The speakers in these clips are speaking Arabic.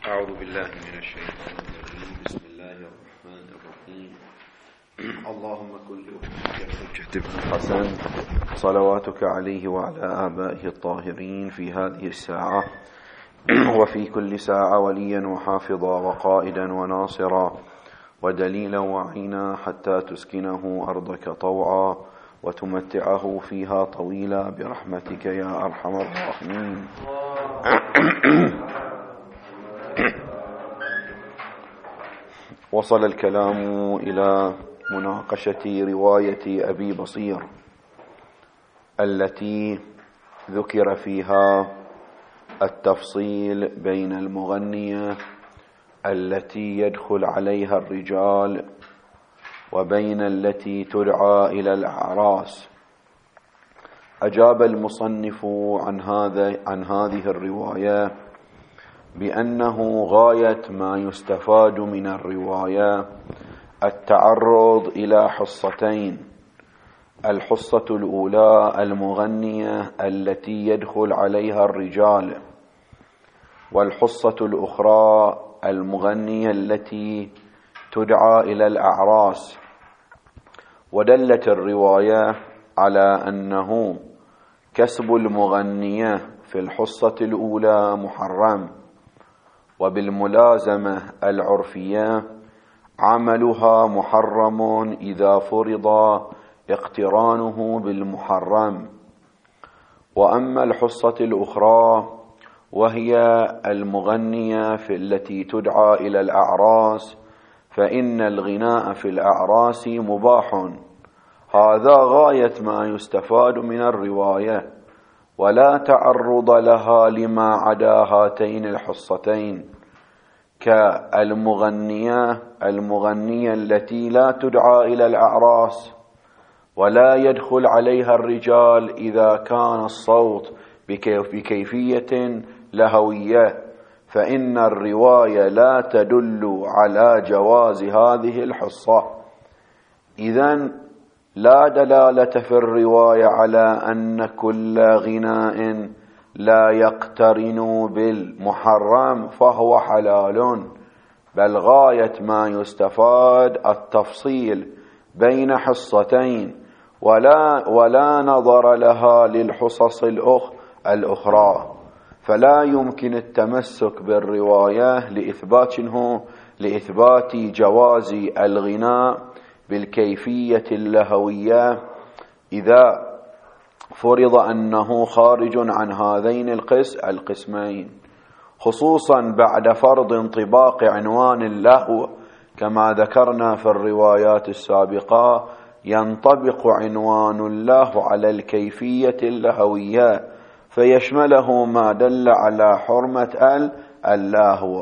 أعوذ بالله من الشيطان الرجيم. بسم الله الرحمن الرحيم. اللهم كن لأمتك الحجة بن الحسن صلواتك عليه وعلى آبائه الطاهرين في هذه الساعة وفي كل ساعة وليا وحافظا وقائدا وناصرا ودليلا وعينا حتى تسكنه أرضك طوعا وتمتعه فيها طويلا برحمتك يا أرحم الراحمين. وصل الكلام إلى مناقشة رواية أبي بصير التي ذكر فيها التفصيل بين المغنية التي يدخل عليها الرجال وبين التي تدعى إلى الأعراس. أجاب المصنف عن هذه الرواية بأنه غاية ما يستفاد من الرواية التعرض إلى حصتين: الحصة الأولى المغنية التي يدخل عليها الرجال، والحصة الأخرى المغنية التي تدعى إلى الأعراس. ودلت الرواية على أنه كسب المغنية في الحصة الأولى محرم، وبالملازمة العرفية عملها محرم إذا فرض اقترانه بالمحرم. وأما الحصة الأخرى وهي المغنية في التي تدعى إلى الأعراس فإن الغناء في الأعراس مباح. هذا غاية ما يستفاد من الرواية، ولا تعرض لها لما عدا هاتين الحصتين كالمغنية التي لا تدعى إلى الأعراس ولا يدخل عليها الرجال إذا كان الصوت بكيفية لهوية، فإن الرواية لا تدل على جواز هذه الحصة. إذن لا دلالة في الرواية على أن كل غناء لا يقترن بالمحرم فهو حلال، بل غاية ما يستفاد التفصيل بين حصتين ولا نظر لها للحصص الأخرى، فلا يمكن التمسك بالرواية لإثبات جواز الغناء بالكيفية اللهوية إذا فرض أنه خارج عن هذين القسمين، خصوصا بعد فرض انطباق عنوان اللهو. كما ذكرنا في الروايات السابقة ينطبق عنوان اللهو على الكيفية اللهوية فيشمله ما دل على حرمة اللهو.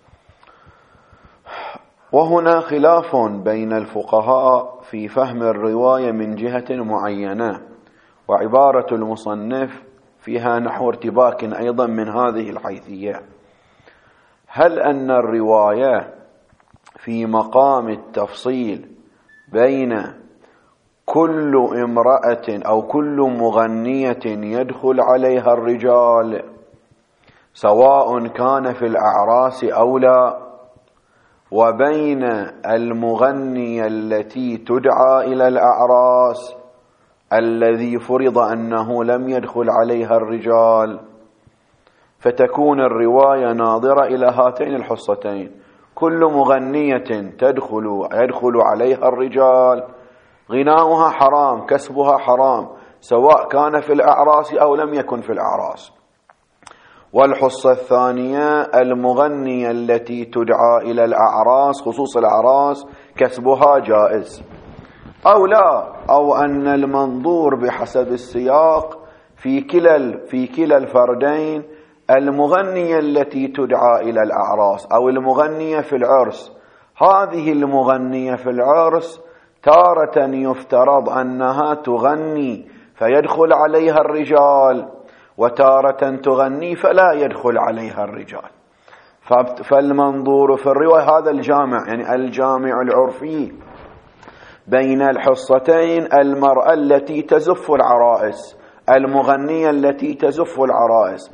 وهنا خلاف بين الفقهاء في فهم الرواية من جهة معينة، وعبارة المصنف فيها نحو ارتباك أيضا من هذه الحيثية: هل أن الرواية في مقام التفصيل بين كل امرأة أو كل مغنية يدخل عليها الرجال سواء كان في الأعراس أو لا، وبين المغنية التي تدعى إلى الأعراس الذي فرض أنه لم يدخل عليها الرجال، فتكون الرواية ناظرة إلى هاتين الحصتين: كل مغنية يدخل عليها الرجال غناؤها حرام، كسبها حرام، سواء كان في الأعراس أو لم يكن في الأعراس. والحصة الثانية المغنية التي تدعى إلى الأعراس، خصوص الأعراس، كسبها جائز أو لا، أو أن المنظور بحسب السياق في كلا الفردين المغنية التي تدعى إلى الأعراس أو المغنية في العرس، هذه المغنية في العرس تارة يفترض أنها تغني فيدخل عليها الرجال، وتارة تغني فلا يدخل عليها الرجال. فالمنظور في الرواية هذا الجامع، يعني الجامع العرفي بين الحصتين: المرأة التي تزف العرائس، المغنية التي تزف العرائس،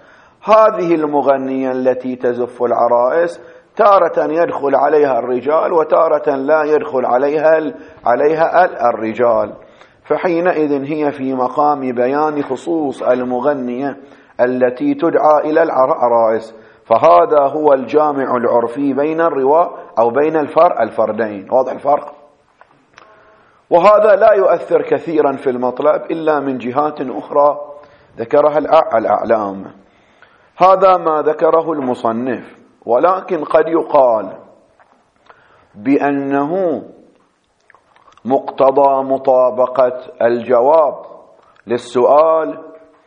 هذه المغنية التي تزف العرائس تارة يدخل عليها الرجال وتارة لا يدخل عليها الرجال، فحينئذ هي في مقام بيان خصوص المغنية التي تدعى إلى العرائس، فهذا هو الجامع العرفي بين الرواة أو بين الفردين. واضح الفرق؟ وهذا لا يؤثر كثيرا في المطلب إلا من جهات أخرى ذكرها الأعلام. هذا ما ذكره المصنف، ولكن قد يقال بأنه مقتضى مطابقة الجواب للسؤال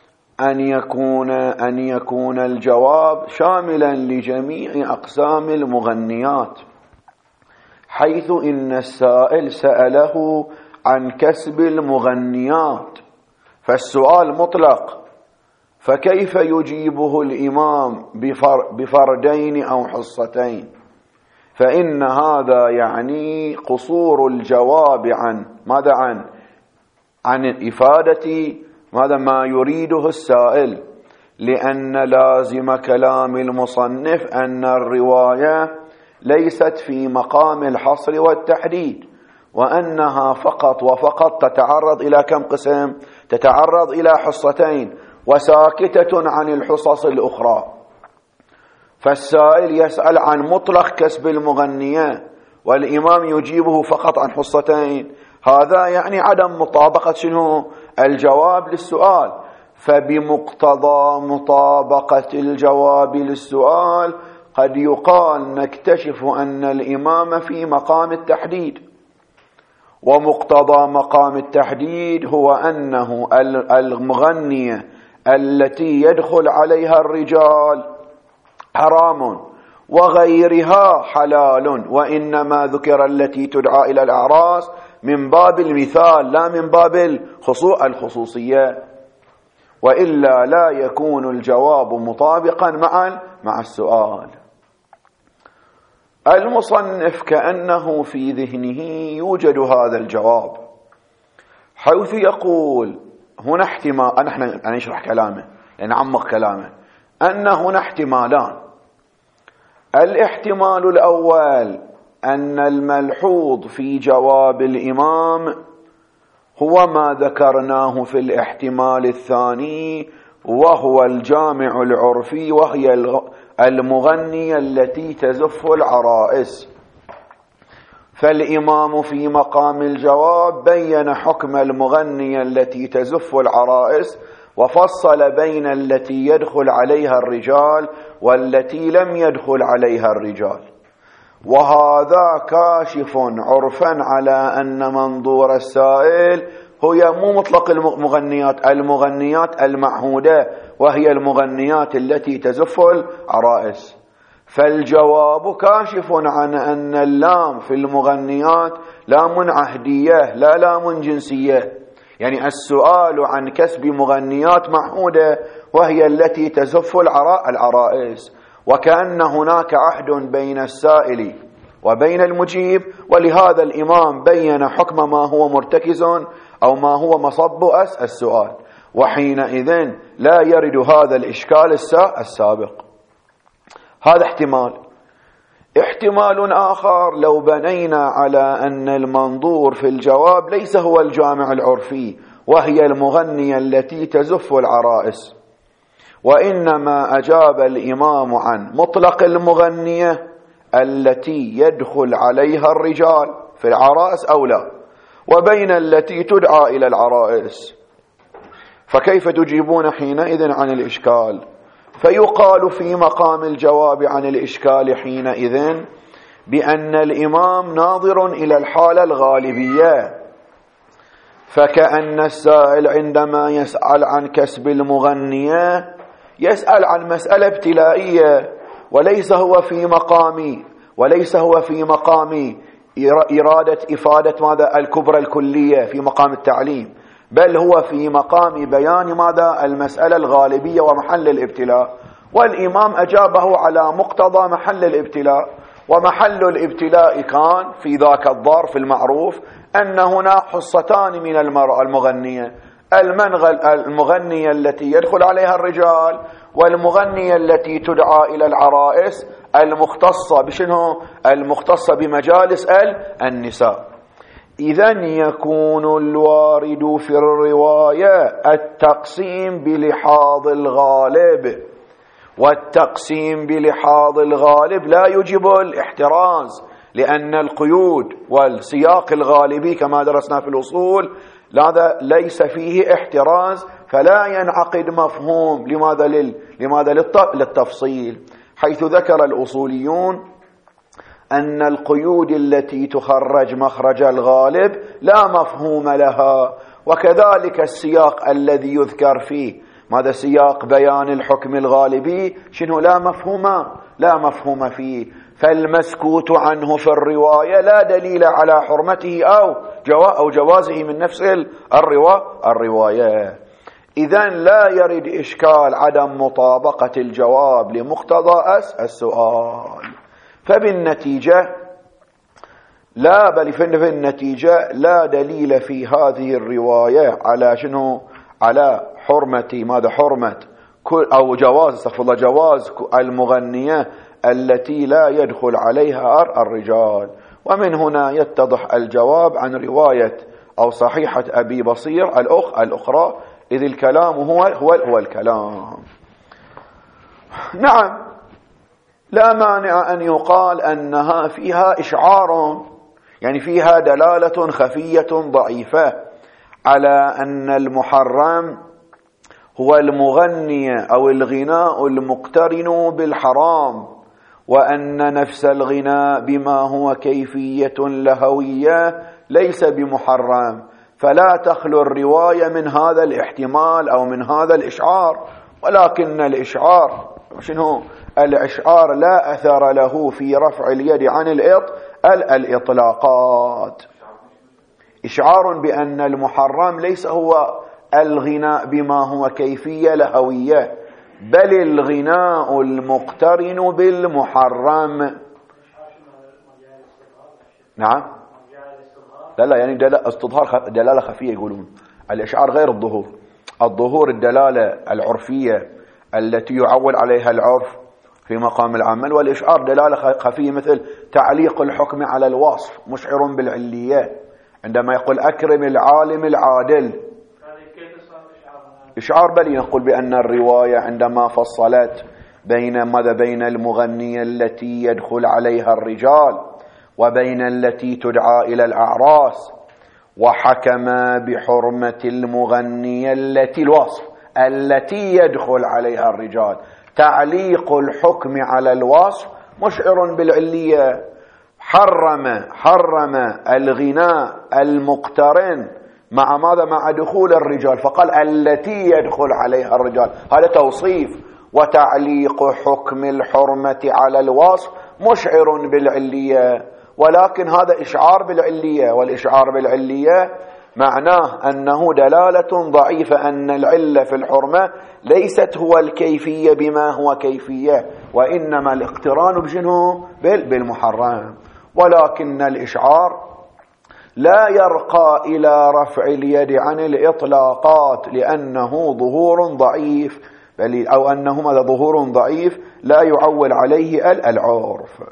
أن يكون الجواب شاملا لجميع أقسام المغنيات، حيث إن السائل سأله عن كسب المغنيات، فالسؤال مطلق، فكيف يجيبه الإمام بفردين أو حصتين؟ فإن هذا يعني قصور الجواب عن ماذا؟ عن إفادة ماذا ما يريده السائل، لأن لازم كلام المصنف أن الرواية ليست في مقام الحصر والتحديد، وأنها فقط وفقط تتعرض إلى كم قسم؟ تتعرض إلى حصتين، وساكتة عن الحصص الأخرى. فالسائل يسأل عن مطلق كسب المغنية والإمام يجيبه فقط عن حصتين، هذا يعني عدم مطابقة الجواب للسؤال. فبمقتضى مطابقة الجواب للسؤال قد يقال نكتشف أن الإمام في مقام التحديد، ومقتضى مقام التحديد هو أنه المغنية التي يدخل عليها الرجال حرام وغيرها حلال، وإنما ذكر التي تدعى إلى الأعراس من باب المثال لا من باب الخصوصية، وإلا لا يكون الجواب مطابقا مع السؤال. المصنف كأنه في ذهنه يوجد هذا الجواب، حيث يقول هنا احتمال، نحن نشرح كلامه نعمق كلامه، أن هنا احتمالان. الاحتمال الأول أن الملحوظ في جواب الإمام هو ما ذكرناه في الاحتمال الثاني، وهو الجامع العرفي، وهي المغنية التي تزف العرائس. فالإمام في مقام الجواب بين حكم المغنية التي تزف العرائس، وفصل بين التي يدخل عليها الرجال والتي لم يدخل عليها الرجال، وهذا كاشف عرفا على أن منظور السائل هي مو مطلق المغنيات المعهودة، وهي المغنيات التي تزف العرائس. فالجواب كاشف عن أن اللام في المغنيات لام عهدية لا لام جنسية، يعني السؤال عن كسب مغنيات معهودة وهي التي تزف العرائس، وكأن هناك عهد بين السائل وبين المجيب، ولهذا الإمام بين حكم ما هو مرتكز أو ما هو مصب السؤال، وحينئذ لا يرد هذا الإشكال السابق. هذا احتمال. احتمال آخر لو بنينا على أن المنظور في الجواب ليس هو الجامع العرفي وهي المغنية التي تزف العرائس، وإنما أجاب الإمام عن مطلق المغنية التي يدخل عليها الرجال في العرائس أو لا، وبين التي تدعى إلى العرائس، فكيف تجيبون حينئذ عن الإشكال؟ فيقال في مقام الجواب عن الإشكال حينئذ بأن الإمام ناظر إلى الحالة الغالبية، فكأن السائل عندما يسأل عن كسب المغنية يسأل عن مسألة ابتلائية، وليس هو في مقام إرادة إفادة ماذا الكبرى الكلية في مقام التعليم، بل هو في مقام بيان ماذا المسألة الغالبية ومحل الابتلاء، والإمام أجابه على مقتضى محل الابتلاء. ومحل الابتلاء كان في ذاك الظرف المعروف أن هنا حصتان من المغنية، المغنية التي يدخل عليها الرجال، والمغنية التي تدعى إلى العرائس المختصة بشنو؟ المختصة بمجالس النساء. إذن يكون الوارد في الرواية التقسيم بلحاظ الغالب، والتقسيم بلحاظ الغالب لا يجب الاحتراز، لأن القيود والسياق الغالبي كما درسنا في الأصول هذا ليس فيه احتراز، فلا ينعقد مفهوم. لماذا للتفصيل، حيث ذكر الأصوليون أن القيود التي تخرج مخرج الغالب لا مفهوم لها، وكذلك السياق الذي يذكر فيه ماذا سياق بيان الحكم الغالبي شنو لا مفهوم فيه، فالمسكوت عنه في الرواية لا دليل على حرمته أو جوازه من نفس الرواية. إذن لا يرد إشكال عدم مطابقة الجواب لمقتضى السؤال. فبالنتيجة لا دليل في هذه الرواية على شنو؟ على حرمة أو جواز المغنية التي لا يدخل عليها الرجال. ومن هنا يتضح الجواب عن رواية أو صحيحة أبي بصير الأخرى، إذ الكلام هو الكلام. نعم، لا مانع أن يقال أنها فيها إشعار، يعني فيها دلالة خفية ضعيفة على أن المحرم هو المغني أو الغناء المقترن بالحرام، وأن نفس الغناء بما هو كيفية لهوية ليس بمحرم، فلا تخلو الرواية من هذا الاحتمال أو من هذا الإشعار. ولكن الإشعار لا أثر له في رفع اليد عن الإطلاقات. إشعار بأن المحرم ليس هو الغناء بما هو كيفية لهوية، بل الغناء المقترن بالمحرم. نعم، لا يعني استظهار دلالة خفية يقولون. الإشعار غير الظهور الدلالة العرفية التي يعول عليها العرف في مقام العمل، والإشعار دلالة خفية مثل تعليق الحكم على الوصف مشعر بالعلية، عندما يقول أكرم العالم العادل إشعار. بل نقول بأن الرواية عندما فصلت بين المغنية التي يدخل عليها الرجال وبين التي تدعى إلى الأعراس، وحكم بحرمة المغنية التي يدخل عليها الرجال، تعليق الحكم على الوصف مشعر بالعلية. حرم الغناء المقترن مع دخول الرجال، فقال التي يدخل عليها الرجال، هذا توصيف. وتعليق حكم الحرمة على الوصف مشعر بالعلية، ولكن هذا إشعار بالعلية، والإشعار بالعلية معناه أنه دلالة ضعيفة أن العلة في الحرمة ليست هو الكيفية بما هو كيفية، وإنما الاقتران بالمحرم. ولكن الإشعار لا يرقى إلى رفع اليد عن الإطلاقات، لأنه ظهور ضعيف، أو أنه ظهور ضعيف لا يعول عليه العرف.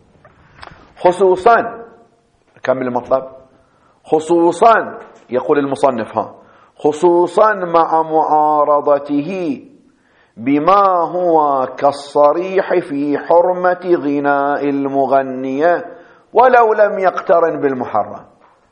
خصوصا كمل المطلب، خصوصا يقول المصنف خصوصا مع معارضته بما هو كالصريح في حرمة غناء المغنية ولو لم يقترن بالمحرم.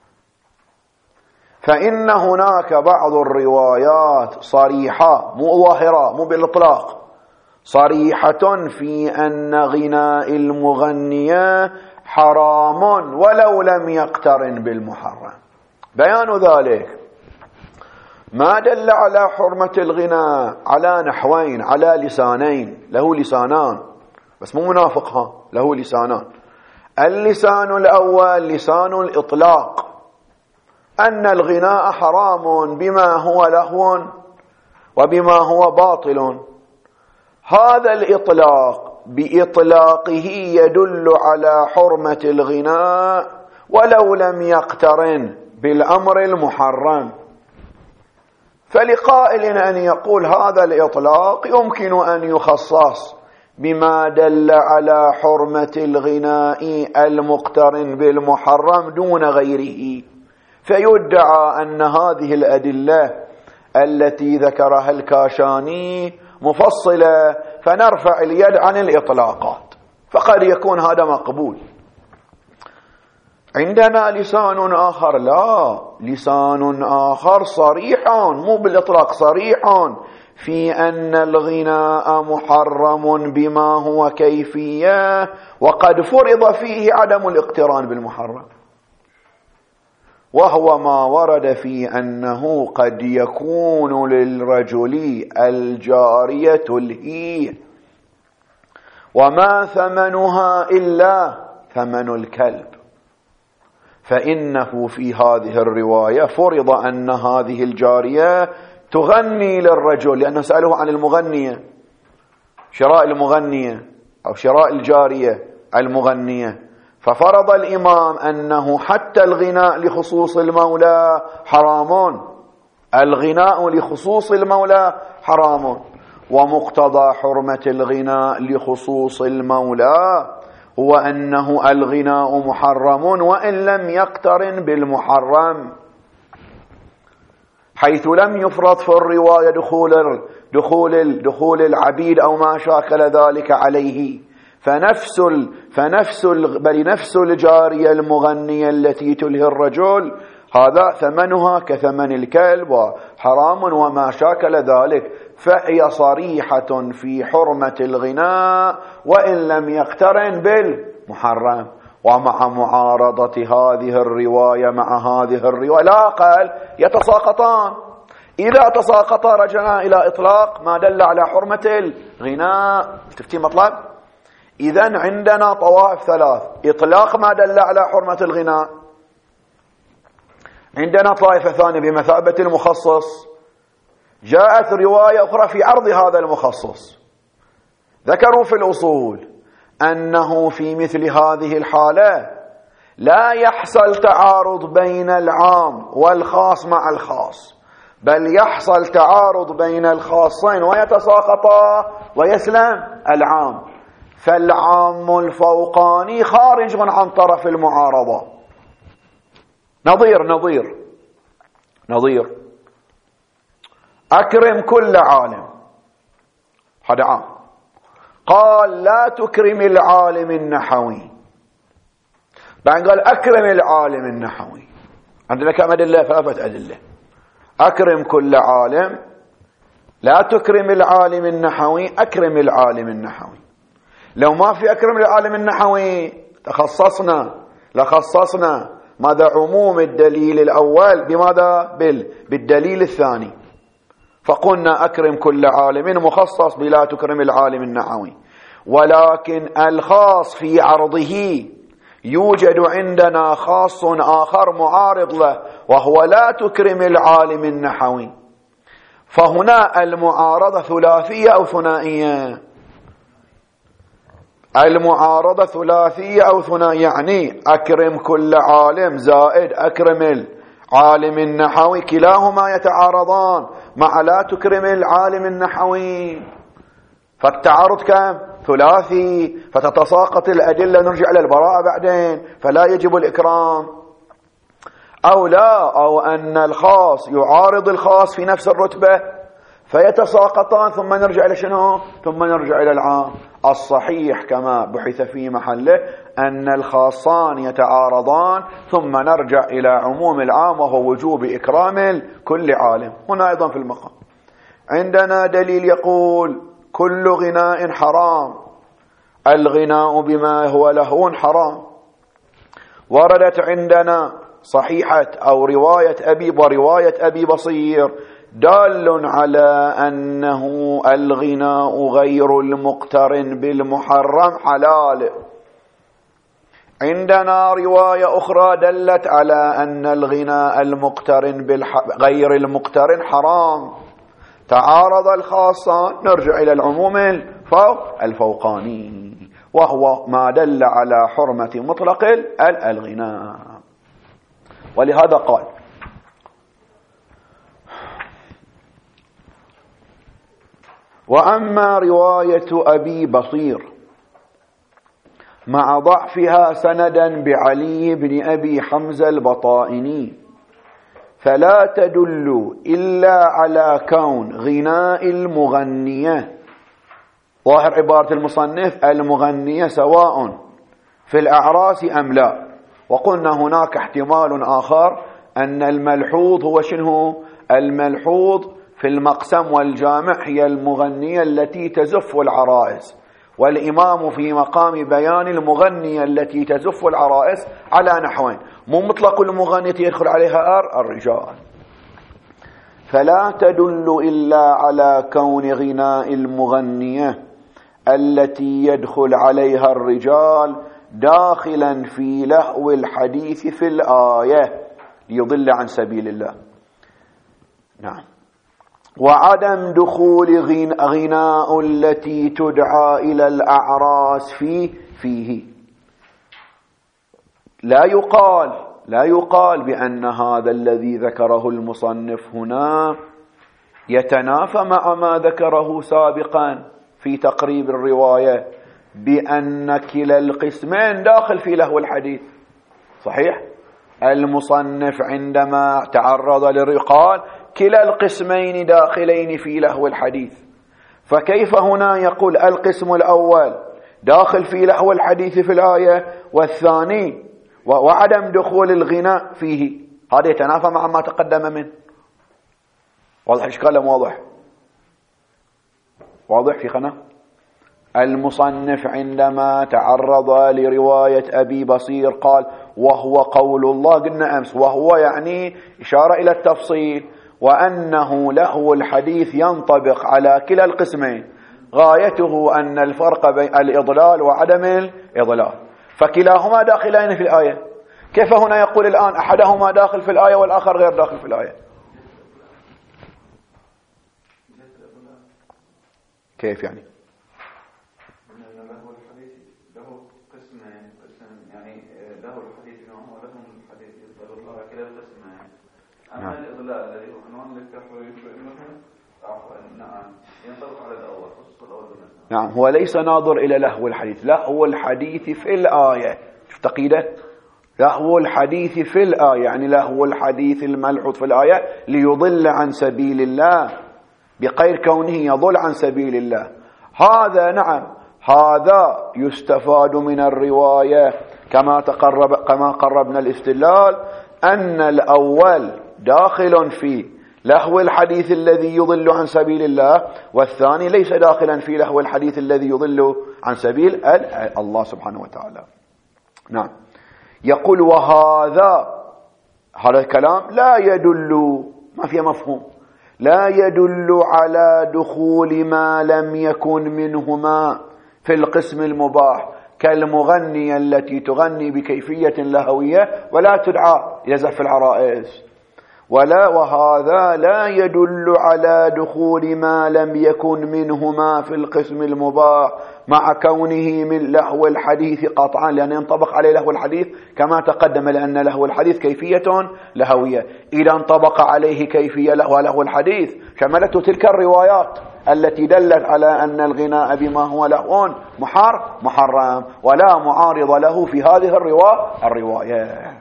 فإن هناك بعض الروايات صريحة مو ظاهرة مو بالإطلاق، صريحة في أن غناء المغنية حرام ولو لم يقترن بالمحرم. بيان ذلك ما دل على حرمة الغناء على نحوين، على لسانين، له لسانان بس مو منافقها، له لسانان. اللسان الأول لسان الإطلاق، أن الغناء حرام بما هو لهو وبما هو باطل. هذا الإطلاق بإطلاقه يدل على حرمة الغناء ولو لم يقترن بالأمر المحرم. فلقائل أن يقول هذا الإطلاق يمكن أن يخصص بما دل على حرمة الغناء المقترن بالمحرم دون غيره، فيدعى أن هذه الأدلة التي ذكرها الكاشاني مفصلة، فنرفع اليد عن الإطلاقات، فقد يكون هذا مقبول. عندنا لسان آخر، لا، لسان آخر صريح، مو بالإطلاق، صريح في أن الغناء محرم بما هو كيفية، وقد فرض فيه عدم الاقتران بالمحرم، وهو ما ورد في أنه قد يكون للرجل الجارية تلهيه وما ثمنها إلا ثمن الكلب، فإنه في هذه الرواية فرض أن هذه الجارية تغني للرجل، لأنه سأله عن المغنية، شراء المغنية أو شراء الجارية المغنية، ففرض الإمام أنه حتى الغناء لخصوص المولى حرام، الغناء لخصوص المولى حرام، ومقتضى حرمة الغناء لخصوص المولى هو أنه الغناء محرم وإن لم يقترن بالمحرم، حيث لم يفرض في الرواية دخول العبيد أو ما شاكل ذلك عليه، بل نفس الجارية المغنية التي تلهي الرجل هذا ثمنها كثمن الكلب وحرام وما شاكل ذلك، فهي صريحة في حرمة الغناء وإن لم يقترن بالمحرم. ومع معارضة هذه الرواية مع هذه الرواية لا قال يتساقطان، إذا تساقطا رجعنا إلى إطلاق ما دل على حرمة الغناء. تفتي مطلب؟ إذن عندنا طوائف ثلاث: إطلاق ما دل على حرمة الغناء، عندنا طائفة ثانية بمثابة المخصص، جاءت رواية أخرى في عرض هذا المخصص. ذكروا في الأصول أنه في مثل هذه الحالة لا يحصل تعارض بين العام والخاص مع الخاص، بل يحصل تعارض بين الخاصين ويتساقطا ويسلم العام، فالعام الفوقاني خارج عن طرف المعارضة. نظير أكرم كل عالم، هذا عام، قال لا تكرم العالم النحوي، بعد قال أكرم العالم النحوي. عندنا كم أدلة؟ 3 أدلة: أكرم كل عالم، لا تكرم العالم النحوي، أكرم العالم النحوي. لو ما في أكرم العالم النحوي لخصصنا ماذا عموم الدليل الأول بماذا؟ بالدليل الثاني، فقلنا أكرم كل عالم مخصص بلا تكرم العالم النحوي. ولكن الخاص في عرضه يوجد عندنا خاص آخر معارض له، وهو لا تكرم العالم النحوي، فهنا المعارضة ثلاثية أو ثنائية؟ المعارضة ثلاثية أو ثنائية، يعني أكرم كل عالم زائد أكرم العالم النحوي، كلاهما يتعارضان مع لا تكرم العالم النحوي، فالتعارض كم؟ ثلاثي، فتتساقط الأدلة، نرجع إلى البراءة بعدين، فلا يجب الإكرام. أو لا، أو أن الخاص يعارض الخاص في نفس الرتبة فيتساقطان، ثم نرجع إلى شنو؟ ثم نرجع إلى العام. الصحيح كما بحث في محله أن الخاصان يتعارضان، ثم نرجع إلى عموم العام وهو وجوب إكرام كل عالم. هنا أيضا في المقام عندنا دليل يقول كل غناء حرام، الغناء بما هو لهو حرام. وردت عندنا صحيحة أو رواية أبي بصير دال على أنه الغناء غير المقترن بالمحرم حلال. عندنا رواية أخرى دلت على أن الغناء المقترن غير المقترن حرام. تعارض الخاصان، نرجع إلى العموم الفوقاني، وهو ما دل على حرمة مطلق الغناء. ولهذا قال وأما رواية أبي بصير مع ضعفها سندا بعلي بن أبي حمزة البطائني فلا تدل إلا على كون غناء المغنية، ظاهر عبارة المصنف المغنية سواء في الأعراس أم لا. وقلنا هناك احتمال آخر أن الملحوظ هو شنو؟ الملحوظ في المقسم والجامع هي المغنية التي تزف العرائس، والإمام في مقام بيان المغنية التي تزف العرائس على نحوين: مو مطلق المغنية يدخل عليها الرجال. فلا تدل إلا على كون غناء المغنية التي يدخل عليها الرجال داخلا في لهو الحديث في الآية ليضل عن سبيل الله. نعم. وعدم دخول غناء التي تدعى إلى الأعراس فيه لا يقال بأن هذا الذي ذكره المصنف هنا يتنافى مع ما ذكره سابقا في تقريب الرواية بأن كلا القسمين داخل في لهو الحديث. صحيح؟ المصنف عندما تعرض للرقال كلا القسمين داخلين في لهو الحديث، فكيف هنا يقول القسم الأول داخل في لهو الحديث في الآية والثاني وعدم دخول الغناء فيه؟ هذا يتنافى مع ما تقدم منه. واضح إشكال أم واضح؟ واضح في قناة. المصنف عندما تعرض لرواية أبي بصير قال وهو قول الله، قلنا أمس وهو يعني إشارة إلى التفصيل، وأنه لهو الحديث ينطبق على كلا القسمين، غايته أن الفرق بين الإضلال وعدم الإضلال، فكلاهما داخلين في الآية. كيف هنا يقول الآن أحدهما داخل في الآية والآخر غير داخل في الآية؟ كيف يعني؟ أما الإضلال الذي هو عنوان للكفر نعم ينطبق على الأول خصوص الأول. نعم، هو ليس ناظر إلى لهو الحديث، لهو الحديث في الآية. شوف تقييده، لهو الحديث في الآية يعني لهو الحديث الملحوظ في الآية ليضل عن سبيل الله بغير كونه يضل عن سبيل الله. هذا نعم، هذا يستفاد من الرواية كما قربنا الاستدلال أن الأول داخل في لهو الحديث الذي يضل عن سبيل الله، والثاني ليس داخلا في لهو الحديث الذي يضل عن سبيل الله سبحانه وتعالى. نعم. يقول وهذا الكلام لا يدل، ما فيه مفهوم، لا يدل على دخول ما لم يكن منهما في القسم المباح كالمغنية التي تغني بكيفية لهوية ولا تدعى يزف العرائس، وهذا لا يدل على دخول ما لم يكن منهما في القسم المباح مع كونه من لهو الحديث قطعا، لأن ينطبق عليه لهو الحديث كما تقدم، لأن لهو الحديث كيفية لهوية. إذا انطبق عليه كيفية لهو الحديث شملته تلك الروايات التي دلت على أن الغناء بما هو لهو محرم ولا معارض له في هذه الرواية.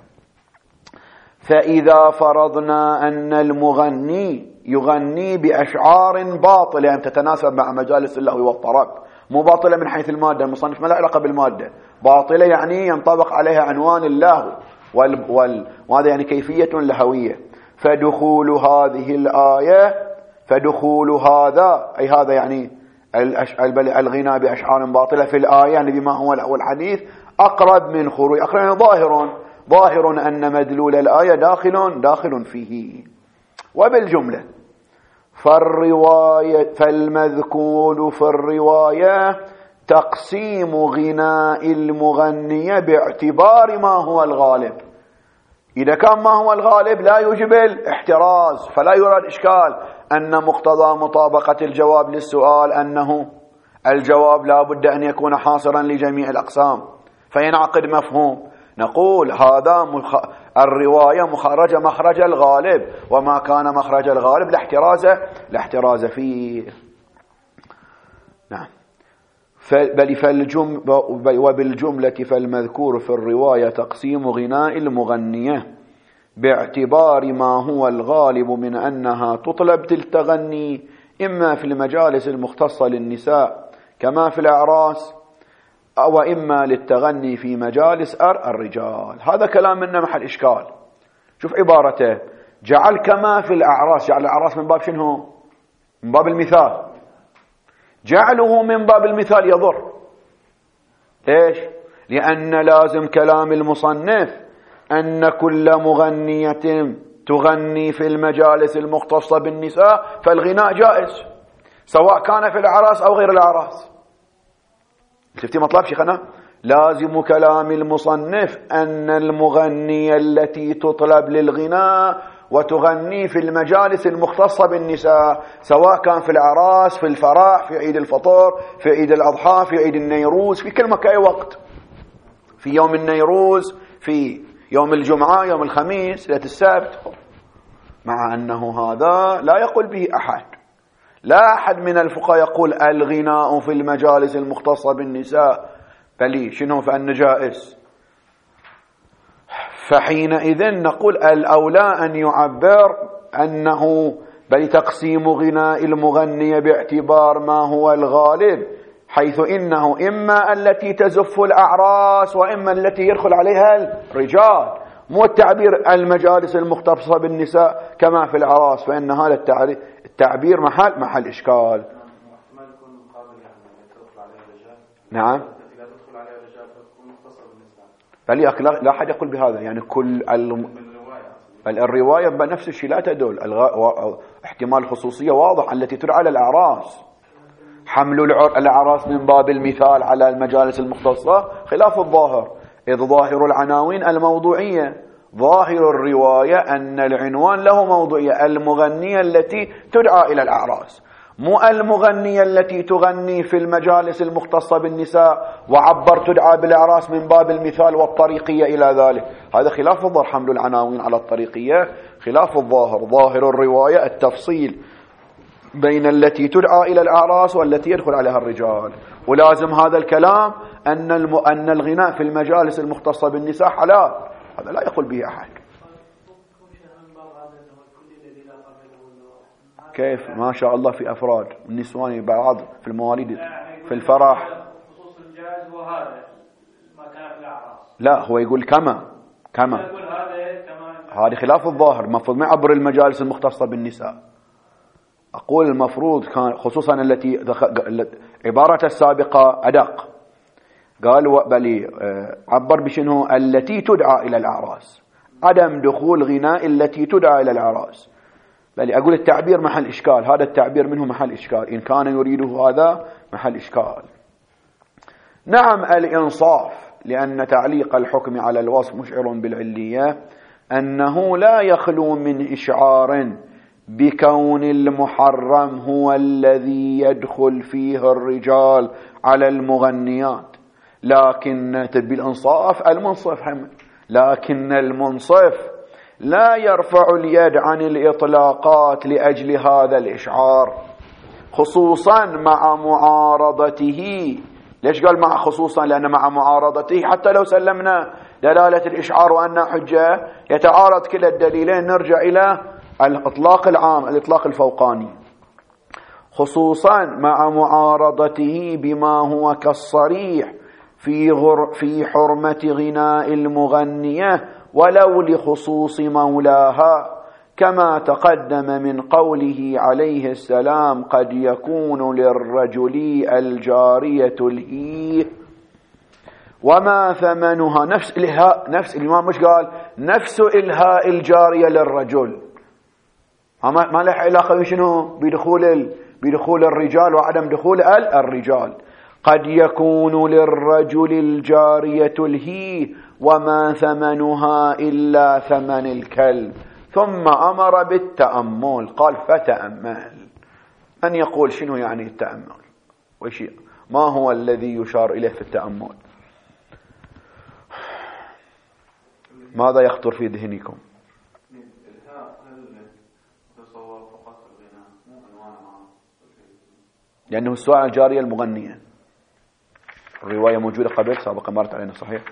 فإذا فرضنا أن المغني يغني بأشعار باطلة يعني تتناسب مع مجالس اللهو والطرب، مو باطلة من حيث المادة، المصنف ما له علاقة بالمادة، باطلة يعني ينطبق عليها عنوان اللهو وهذا يعني كيفية لهوية، فدخول هذه الآية، فدخول هذا أي هذا يعني الغناء بأشعار باطلة في الآية يعني بما هو لهو الحديث أقرب من خروج، أقرب يعني ظاهر أن مدلول الآية داخل فيه. وبالجملة فالمذكور في الرواية تقسيم غناء المغنية باعتبار ما هو الغالب. إذا كان ما هو الغالب لا يوجب الاحتراز، فلا يراد إشكال أن مقتضى مطابقة الجواب للسؤال أنه الجواب لا بد أن يكون حاصرا لجميع الأقسام فينعقد مفهوم. نقول هذا الرواية مخرجة مخرج الغالب، وما كان مخرج الغالب لا احتراز فيه. نعم. وبالجملة فالمذكور في الرواية تقسيم غناء المغنية باعتبار ما هو الغالب من أنها تطلب التغني إما في المجالس المختصة للنساء كما في الأعراس، أو إما للتغني في مجالس الرجال. هذا كلام منا محل إشكال. شوف عبارته، جعل كما في الأعراس، جعل الأعراس من باب شنو؟ من باب المثال. جعله من باب المثال يضر. ليش؟ لأن لازم كلام المصنف أن كل مغنية تغني في المجالس المختصة بالنساء فالغناء جائز، سواء كان في الأعراس أو غير الأعراس. شفتي مطلب شيخنا؟ لازم كلام المصنف أن المغنية التي تطلب للغناء وتغني في المجالس المختصة بالنساء، سواء كان في الأعراس، في الفرح، في عيد الفطر، في عيد الأضحى، في عيد النيروز، في كل مكان وقت، في يوم النيروز، في يوم الجمعة، يوم الخميس، ليلة السبت. مع أنه هذا لا يقول به أحد، لا أحد من الفقهاء يقول الغناء في المجالس المختصة بالنساء بل شنو فأن جائز. فحينئذ نقول الأولى أن يعبر أنه بل تقسيم غناء المغنية باعتبار ما هو الغالب، حيث إنه إما التي تزف الأعراس وإما التي يدخل عليها الرجال، مو التعبير المجالس المختصة بالنساء كما في الأعراس، فإن هذا التعبير محل إشكال. نعم. بل لا أحد يقول بهذا، يعني كل الرواية بنفس الشيء لا تدل. احتمال خصوصية واضح التي تدعى على الأعراس. حمل الأعراس من باب المثال على المجالس المختصة خلاف الظاهر، إذ ظاهر العناوين الموضوعية، ظاهر الرواية أن العنوان له موضوعية، المغنية التي تدعى إلى الأعراس، مو المغنية التي تغني في المجالس المختصة بالنساء وعبر تدعى بالأعراس من باب المثال والطريقية إلى ذلك. هذا خلاف الظاهر، حمل العناوين على الطريقية خلاف الظاهر. ظاهر الرواية التفصيل بين التي تدعى إلى الأعراس والتي يدخل عليها الرجال. ولازم هذا الكلام أن الغناء في المجالس المختصة بالنساء حلال، هذا لا يقول به أحد. كيف؟ ما شاء الله في أفراد النسوان بعض في المواليد في الفرح. خصوص الجائز وهذا ما كان في الأعراس. لا، هو يقول كما هذه خلاف الظاهر. المفروض ما يعبر المجالس المختصة بالنساء. أقول المفروض كان خصوصا التي عبارة السابقة أدق، قال بلي عبر بشنه التي تدعى إلى الأعراس، عدم دخول غناء التي تدعى إلى الأعراس. بل أقول التعبير محل إشكال، هذا التعبير منه محل إشكال، إن كان يريده هذا محل إشكال. نعم الإنصاف، لأن تعليق الحكم على الوصف مشعر بالعلية، أنه لا يخلو من إشعار بكون المحرم هو الذي يدخل فيه الرجال على المغنيات، لكن بالإنصاف المنصف لكن المنصف لا يرفع اليد عن الإطلاقات لأجل هذا الإشعار، خصوصا مع معارضته. ليش قال مع خصوصا؟ لأن مع معارضته حتى لو سلمنا دلالة الإشعار وأنها حجة يتعارض كلا الدليلين، نرجع إلى الإطلاق العام، الإطلاق الفوقاني، خصوصا مع معارضته بما هو كالصريح في حرمة غناء المغنية ولو لخصوص مولاها، كما تقدم من قوله عليه السلام قد يكون للرجل الجارية الهي وما ثمنها. نفس الإلهاء، نفس الإمام مش قال نفس إلهاء الجارية للرجل، ما له علاقة بشنو؟ بدخول الرجال وعدم دخول الرجال. قد يكون للرجل الجارية الهي وما ثمنها إلا ثمن الكلب، ثم أمر بالتأمل، قال فتأمل. أن يقول شنو يعني التأمل؟ ما هو الذي يشار إليه في التأمل؟ ماذا يخطر في ذهنكم؟ لأنه السؤال عن الجارية المغنية. الرواية موجودة قبل سابقا مرت علينا صحيح.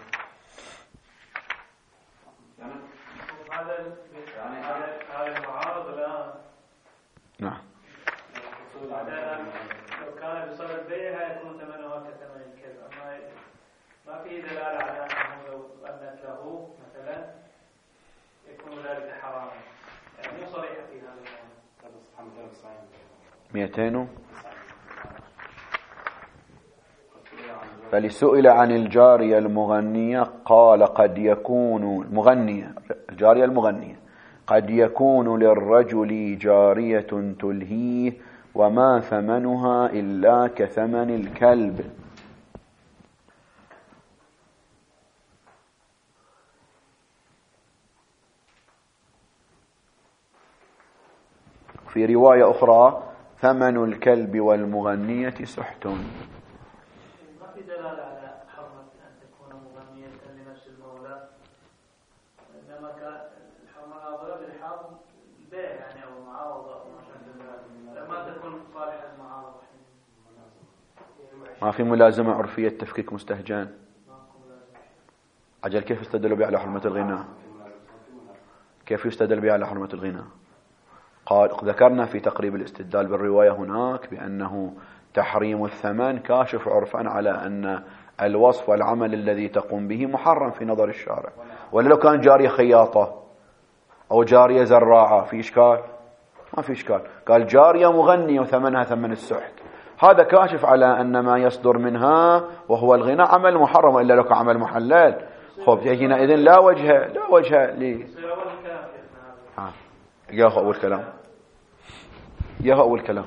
هذا المعارض الآن. نعم. لو كان بصدد بيعها يكون ثمنها كثمن الكلب، أما ما في دلالة على أنه لو أنت له مثلا يكون ذلك حراما، يعني مو صريحة في هذا الموضوع. 200 فلسئل عن الجارية المغنية قال قد يكون المغنية الجارية المغنية قد يكون للرجل جارية تلهيه وما ثمنها إلا كثمن الكلب. في رواية أخرى ثمن الكلب والمغنية سحت. ما في دلالة على حرمة أن تكون مغنية لنفس المولى، إنما كان الحرمة ناظرة بالحرم البيع يعني أو المعارضة أو ما شابه ذلك، لما تكون صالحة المعارضة. ما في ملازمة عرفية تفكيك مستهجان. عجل كيف يستدل بها على حرمة الغناء؟ كيف يستدل بها على حرمة الغناء؟ قال ذكرنا في تقريب الاستدلال بالرواية هناك بأنه تحريم الثمن كاشف عرفا على أن الوصف والعمل الذي تقوم به محرم في نظر الشارع. ولا لو كان جارية خياطة أو جارية زراعة في إشكال؟ ما في إشكال. قال جارية مغنية وثمنها ثمن السحت، هذا كاشف على أن ما يصدر منها وهو الغناء عمل محرم، إلا لو كان عمل محلل. خب هنا إذن لا وجه لي. يا أول كلام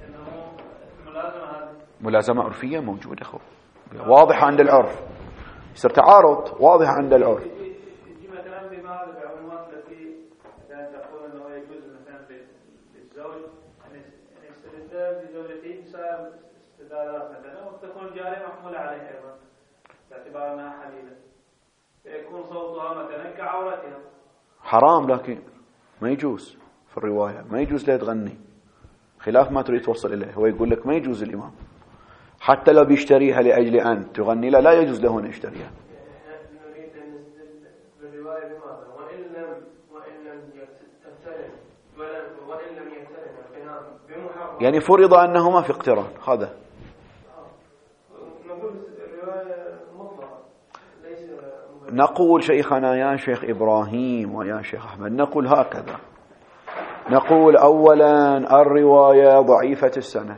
ملازمة عرفية موجودة خب واضحة عند العرف، يصير تعارض واضح عند العرف. يجي مثلا بماذا بعلومات التي تقول أنه يجوز مثلا للزوج أن يستدل بزوجته بسبب استدلالات مثلا، وتكون الجارية محمولة عليها أيضا باعتبار أنها حليلة، فيكون صوتها مثلا كعورتها. حرام، لكن ما يجوز في الرواية، ما يجوز لا تغني، خلاف ما تريد توصل إليه. هو يقول لك ما يجوز الإمام حتى لو بيشتريها لأجل أن تغني لا يجوز له أن يشتريها. نريد أن نستدل بالرواية بماذا؟ وإن لم يقترن الغناء بمحرم، يعني فرض أنه ما في اقتران. هذا نقول الرواية مطلقة ليس نقول شيخنا يا شيخ إبراهيم ويا شيخ أحمد، نقول هكذا، نقول أولا الرواية ضعيفة السند،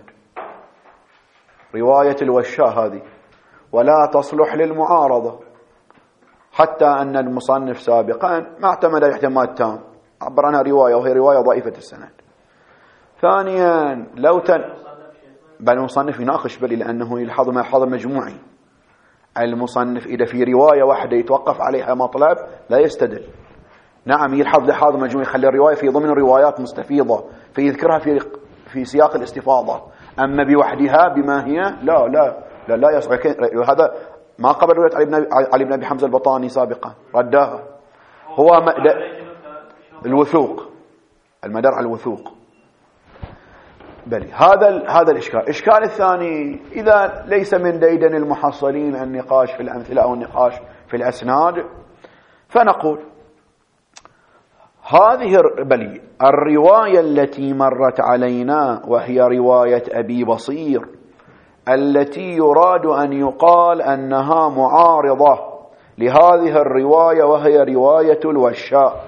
رواية الوشاء هذه ولا تصلح للمعارضة، حتى أن المصنف سابقا ما اعتمد اعتماد تام، عبر عنها رواية وهي رواية ضعيفة السند. ثانيا بل المصنف يناقش بل لأنه يلحظ ما يلحظ مجموعي. المصنف إذا في رواية واحدة يتوقف عليها مطلب لا يستدل. نعم يلحظ لحاظ مجموعي، يخلي الرواية في ضمن روايات مستفيضة فيذكرها في سياق الاستفاضة، أما بوحدها بما هي لا يصح. هذا ما قبل رواية علي بن أبي حمزة البطاني سابقا رداها، هو الوثوق، المدار على الوثوق. بل هذا الإشكال. الإشكال الثاني إذا ليس من ديدن المحصلين النقاش في الأمثلة أو النقاش في الأسناد، فنقول هذه الرواية التي مرت علينا وهي رواية أبي بصير التي يراد أن يقال أنها معارضة لهذه الرواية وهي رواية الوشاء،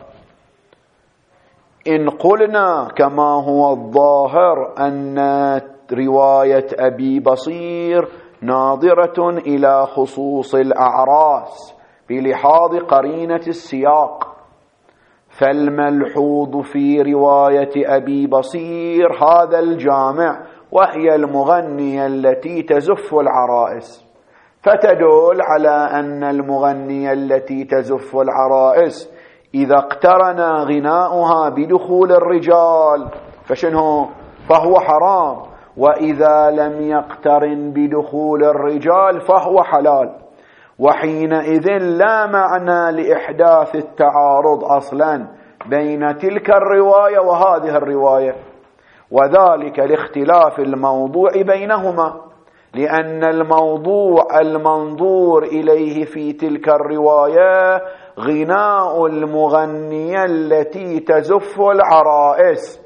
إن قلنا كما هو الظاهر أن رواية أبي بصير ناظرة إلى خصوص الأعراس بلحاظ قرينة السياق، فالملحوظ في رواية أبي بصير هذا الجامع وهي المغنية التي تزف العرائس، فتدل على أن المغنية التي تزف العرائس إذا اقترن غناؤها بدخول الرجال فهو حرام، وإذا لم يقترن بدخول الرجال فهو حلال. وحينئذ لا معنى لإحداث التعارض أصلا بين تلك الرواية وهذه الرواية، وذلك لاختلاف الموضوع بينهما، لأن الموضوع المنظور إليه في تلك الرواية غناء المغنية التي تزف العرائس،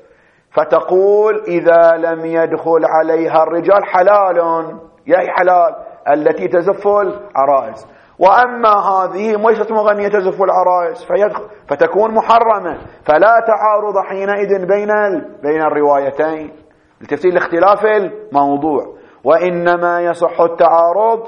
فتقول إذا لم يدخل عليها الرجال حلال، يا حلال التي تزف العرائس، وأما هذه ليست مغنية تزف العرائس فتكون محرمة، فلا تعارض حينئذ بين الروايتين لتفسير الاختلاف الموضوع. وإنما يصح التعارض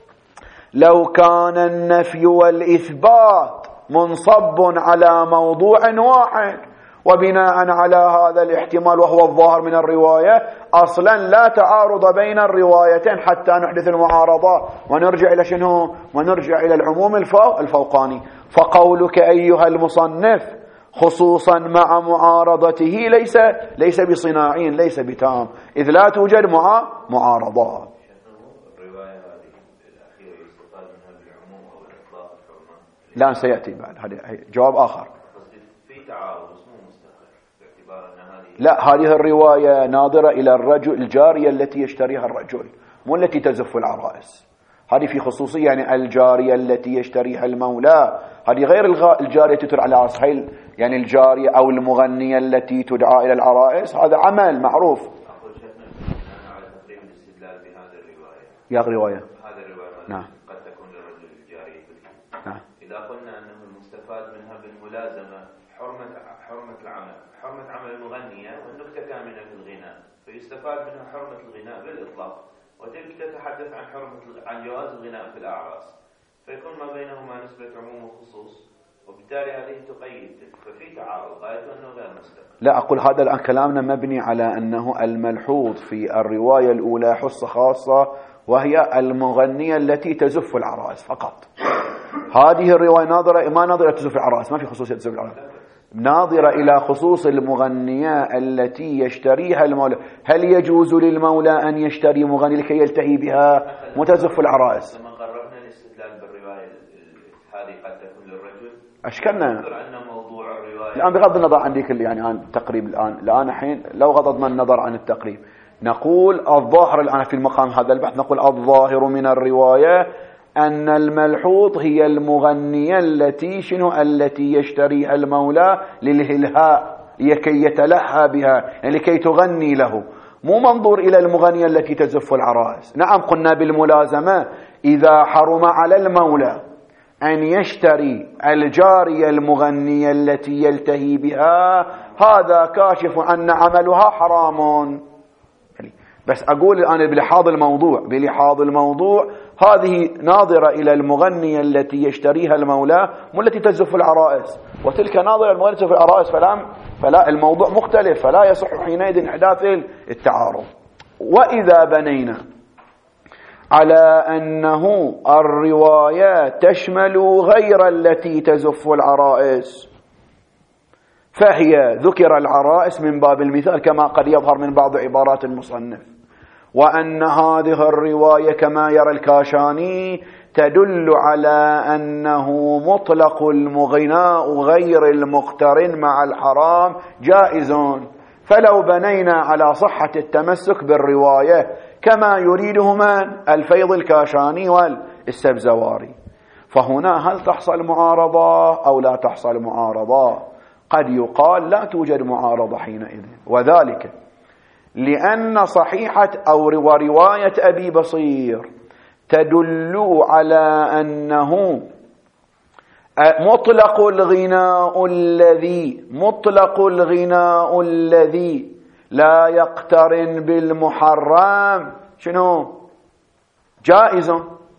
لو كان النفي والإثبات منصب على موضوع واحد، وبناء على هذا الاحتمال وهو الظاهر من الرواية أصلا لا تعارض بين الروايتين حتى نحدث المعارضة ونرجع إلى شنو؟ ونرجع إلى العموم الفوقاني. فقولك أيها المصنف خصوصا مع معارضته ليس بصناعين، ليس بتام، إذ لا توجد معارضات. الرواية هذه الأخيرة يستفاد منها بالعموم أو الإطلاق الحرمة؟ لا سيأتي بعد، هذا جواب آخر. في تعارض اسمه مستقر باعتبار أن هذه لا، هذه الرواية ناظرة إلى الجارية التي يشتريها الرجل، مو التي تزف العرائس. هذه في خصوصية، يعني الجارية التي يشتريها المولى هذه غير الجارية تدعى على عصحيل، يعني الجارية أو المغنية التي تدعى إلى العرائس هذا عمل معروف. أقول شيخنا على تقريب الاستدلال بهذه الرواية. يا رواية هذه الرواية نعم قد تكون للرجل الجارية نعم. إذا قلنا أنه المستفاد منها بالملازمة حرمة العمل، حرمة عمل المغنية، والنكتة كامنة في الغناء، فيستفاد منها حرمة الغناء بالإطلاق، وتلك تتحدث عن جواز الغناء في الأعراس، فيكون ما بينهما نسبة عموم وخصوص، وبالتالي هذه تقيد، ففي تعارض غايته أنه غير مستقر. لا، أقول هذا الآن كلامنا مبني على أنه الملحوظ في الرواية الأولى حصة خاصة وهي المغنية التي تزف العرائس فقط. هذه الرواية ناظرة ما ناظرة تزف العرائس، ما في خصوصية تزف العرائس، ناظرة إلى خصوص المغنية التي يشتريها المولى. هل يجوز للمولى أن يشتري مغني لكي يلتهي بها متزف العرائس؟ لما قررنا الاستدلال بالرواية هذه قد تكون للرجل أشكلنا أن موضوع الرواية الآن بغض النظر عن ذيك يعني عن التقريب الآن حين لو غضضنا النظر عن التقريب نقول الظاهر الآن في المقام هذا البحث، نقول الظاهر من الرواية أن الملحوظ هي المغنية التي يشتريها المولى للهلهاء، لكي يتلهى بها، يعني لكي تغني له، مو منظور إلى المغنية التي تزف العرائس. نعم قلنا بالملازمة إذا حرم على المولى أن يشتري الجارية المغنية التي يلتهي بها هذا كاشف أن عملها حرام. بس أقول الآن بلحاظ الموضوع هذه ناظرة إلى المغنية التي يشتريها المولى مو التي تزف العرائس، وتلك ناظرة المغنية التي تزف العرائس، فلا الموضوع مختلف، فلا يصح حينئذ إحداث التعارض. وإذا بنينا على أنه الرواية تشمل غير التي تزف العرائس، فهي ذكر العرائس من باب المثال كما قد يظهر من بعض عبارات المصنف، وأن هذه الرواية كما يرى الكاشاني تدل على أنه مطلق المغناء غير المقترن مع الحرام جائز، فلو بنينا على صحة التمسك بالرواية كما يريده من الفيض الكاشاني والسبزواري، فهنا هل تحصل معارضة أو لا تحصل معارضة؟ قد يقال لا توجد معارضة حينئذ، وذلك لأن صحيحة أو رواية أبي بصير تدل على أنه مطلق الغناء الذي لا يقترن بالمحرم شنو؟ جائز.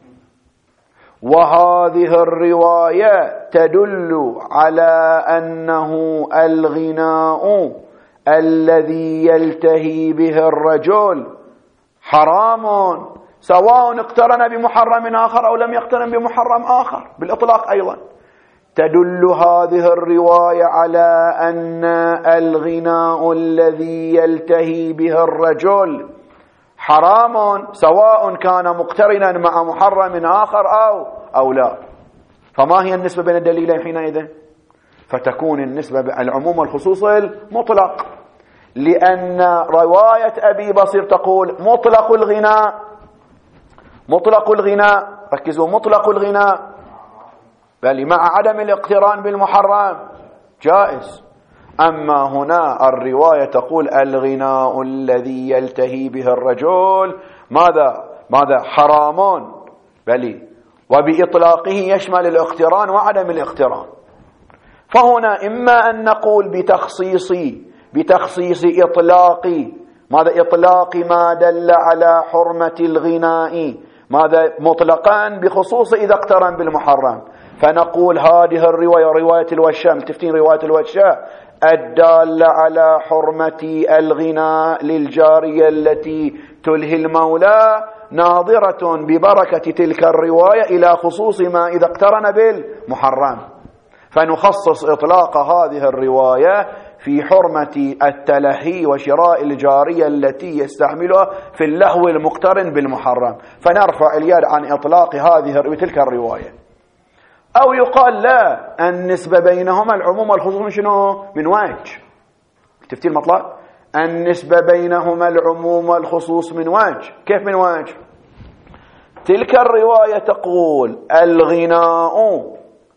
وهذه الرواية تدل على أنه الغناء الذي يلتهي به الرجل حرام سواء اقترن بمحرم آخر أو لم يقترن بمحرم آخر بالإطلاق. أيضا تدل هذه الرواية على أن الغناء الذي يلتهي به الرجل حرام سواء كان مقترنا مع محرم آخر أو لا. فما هي النسبة بين الدليلين حينئذ؟ فتكون النسبة العموم والخصوص المطلق، لأن رواية أبي بصير تقول مطلق الغناء، ركزوا، مطلق الغناء بل مع عدم الاقتران بالمحرم جائز. أما هنا الرواية تقول الغناء الذي يلتهي به الرجل ماذا حرام، بل وبإطلاقه يشمل الاقتران وعدم الاقتران. فهنا إما أن نقول بتخصيص إطلاق ما دل على حرمة الغناء مطلقا بخصوص إذا اقترن بالمحرم، فنقول هذه الرواية رواية الوشام، تفتين رواية الوشاء الدالة على حرمة الغناء للجارية التي تلهي المولى ناظرة ببركة تلك الرواية إلى خصوص ما إذا اقترن بالمحرم، فنخصص إطلاق هذه الرواية في حرمة التلهي وشراء الجارية التي يستعملها في اللهو المقترن بالمحرم، فنرفع اليد عن إطلاق تلك الرواية. أو يقال لا، النسبة بينهما العموم والخصوص شنو؟ من وجه تفتيل مطلق، النسبة بينهما العموم والخصوص من وجه. كيف من وجه؟ تلك الرواية تقول الغناء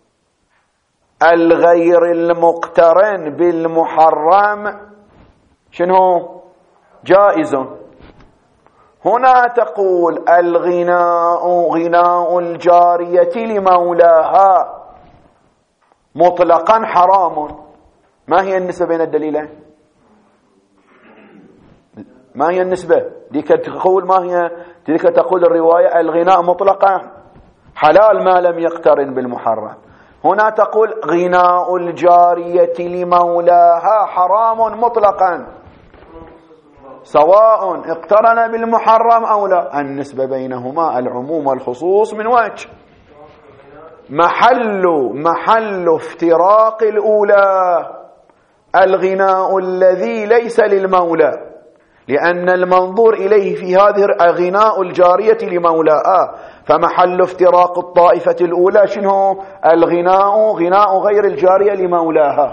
الغير المقترن بالمحرم شنو؟ جائز. هنا تقول غناء الجارية لمولاها مطلقا حرام. ما هي النسبة بين الدليلين؟ ما هي النسبة؟ ديك تقول ما هي؟ ديك تقول الرواية الغناء مطلقا حلال ما لم يقترن بالمحرم. هنا تقول غناء الجارية لمولاها حرام مطلقا سواء اقترن بالمحرم أو لا. النسبة بينهما العموم والخصوص من وجه. محل افتراق الأولى الغناء الذي ليس للمولى، لأن المنظور إليه في هذه غناء الجارية لمولاها، فمحل افتراق الطائفة الأولى شنو؟ غناء غير الجارية لمولاها.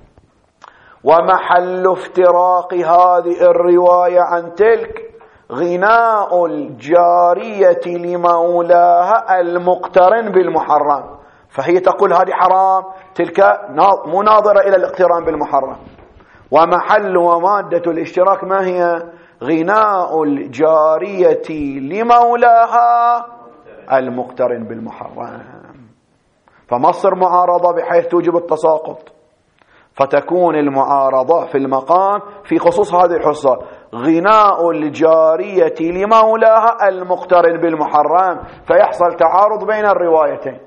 ومحل افتراق هذه الرواية عن تلك غناء الجارية لمولاها المقترن بالمحرم، فهي تقول هذه حرام، تلك مناظرة إلى الاقتران بالمحرم. ومحل ومادة الاشتراك ما هي؟ غناء الجارية لمولاها المقترن بالمحرم. فمصر معارضة بحيث توجب التساقط، فتكون المعارضة في المقام في خصوص هذه الحصة غناء الجارية لمولاها المقترن بالمحرم، فيحصل تعارض بين الروايتين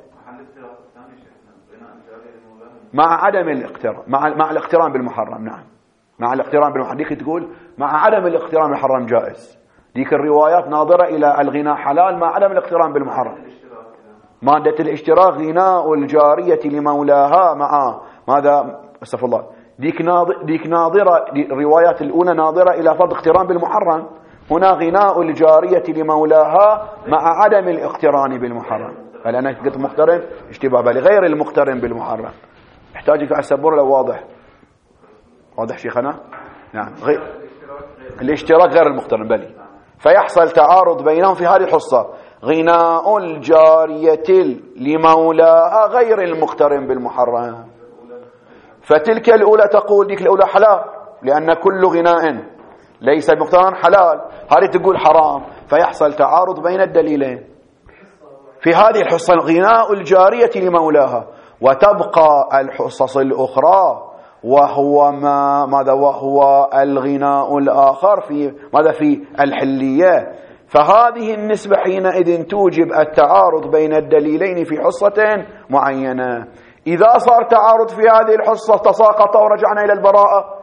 مع عدم الاقتران، مع الاقتران بالمحرم. نعم، مع الاقتران بالمحرم. ديك تقول مع عدم الاقتران بالمحرم جائز، ديك الروايات ناظرة إلى الغناء حلال مع عدم الاقتران بالمحرم. مادة الاشتراك غناء الجارية لمولاها مع ماذا؟ استغفر الله. ديك ناظرة، الروايات الأولى ناظرة إلى فرض اقتران بالمحرم، هنا غناء الجارية لمولاها مع عدم الاقتران بالمحرم. هل أنا قلت مقترن؟ اشتباه بالي غير المقترن بالمحرم. احتاجك على السبورة لو واضح شيخنا؟ نعم، الاشتراك غير المقترن بلي، فيحصل تعارض بينهم في هذه الحصة غناء الجارية لمولاها غير المقترن بالمحرم. فتلك الأولى تقول ديك الأولى حلال لأن كل غناء ليس بمقترن حلال، هذه تقول حرام، فيحصل تعارض بين الدليلين في هذه الحصة غناء الجارية لمولاها. وتبقى الحصص الأخرى وهو وهو الغناء الآخر في الحلية. فهذه النسبة حينئذ توجب التعارض بين الدليلين في حصة معينة. إذا صار تعارض في هذه الحصة تساقط ورجعنا إلى البراءة،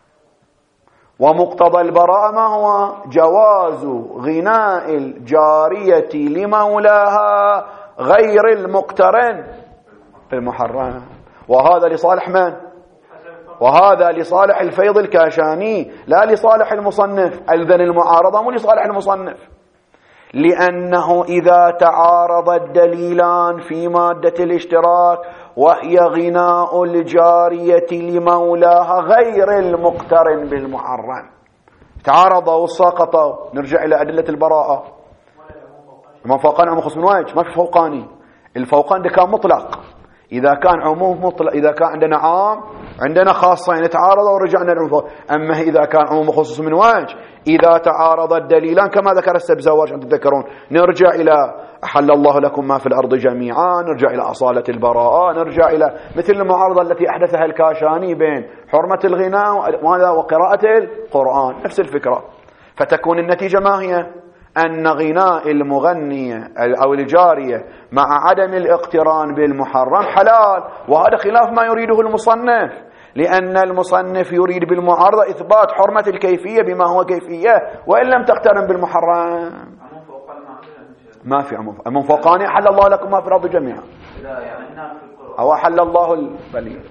ومقتضى البراءة ما هو؟ جواز غناء الجارية لمولاها غير المقترن المحرم. وهذا لصالح من؟ وهذا لصالح الفيض الكاشاني لا لصالح المصنف. إذن المعارضة مو لصالح المصنف. لأنه إذا تعارض الدليلان في مادة الاشتراك وهي غناء الجارية لمولاها غير المقترن بالمحرم، تعارضوا وساقطوا، نرجع إلى أدلة البراءة. ما فوقان عموم خصوص من وجه، ما في فوقاني. الفوقان ده كان مطلق. إذا كان عموم مطلق، إذا كان عندنا عام عندنا خاصة يتعارضوا ورجعنا للفوق. أما إذا كان عموم خصوص من وجه، إذا تعارض الدليلان كما ذكر السبزواج أن تذكرون، نرجع إلى أحل الله لكم ما في الأرض جميعا، نرجع إلى أصالة البراءة، نرجع إلى مثل المعارضة التي أحدثها الكاشاني بين حرمة الغناء وقراءة القرآن، نفس الفكرة. فتكون النتيجة ما هي؟ أن غناء المغنية أو الجارية مع عدم الاقتران بالمحرم حلال، وهذا خلاف ما يريده المصنف، لأن المصنف يريد بالمعارضة إثبات حرمة الكيفية بما هو كيفية وإن لم تقترن بالمحرم. ما في عموم فوقاني أحل الله لكم ما في الأرض جميعا، أو أحل الله البلية.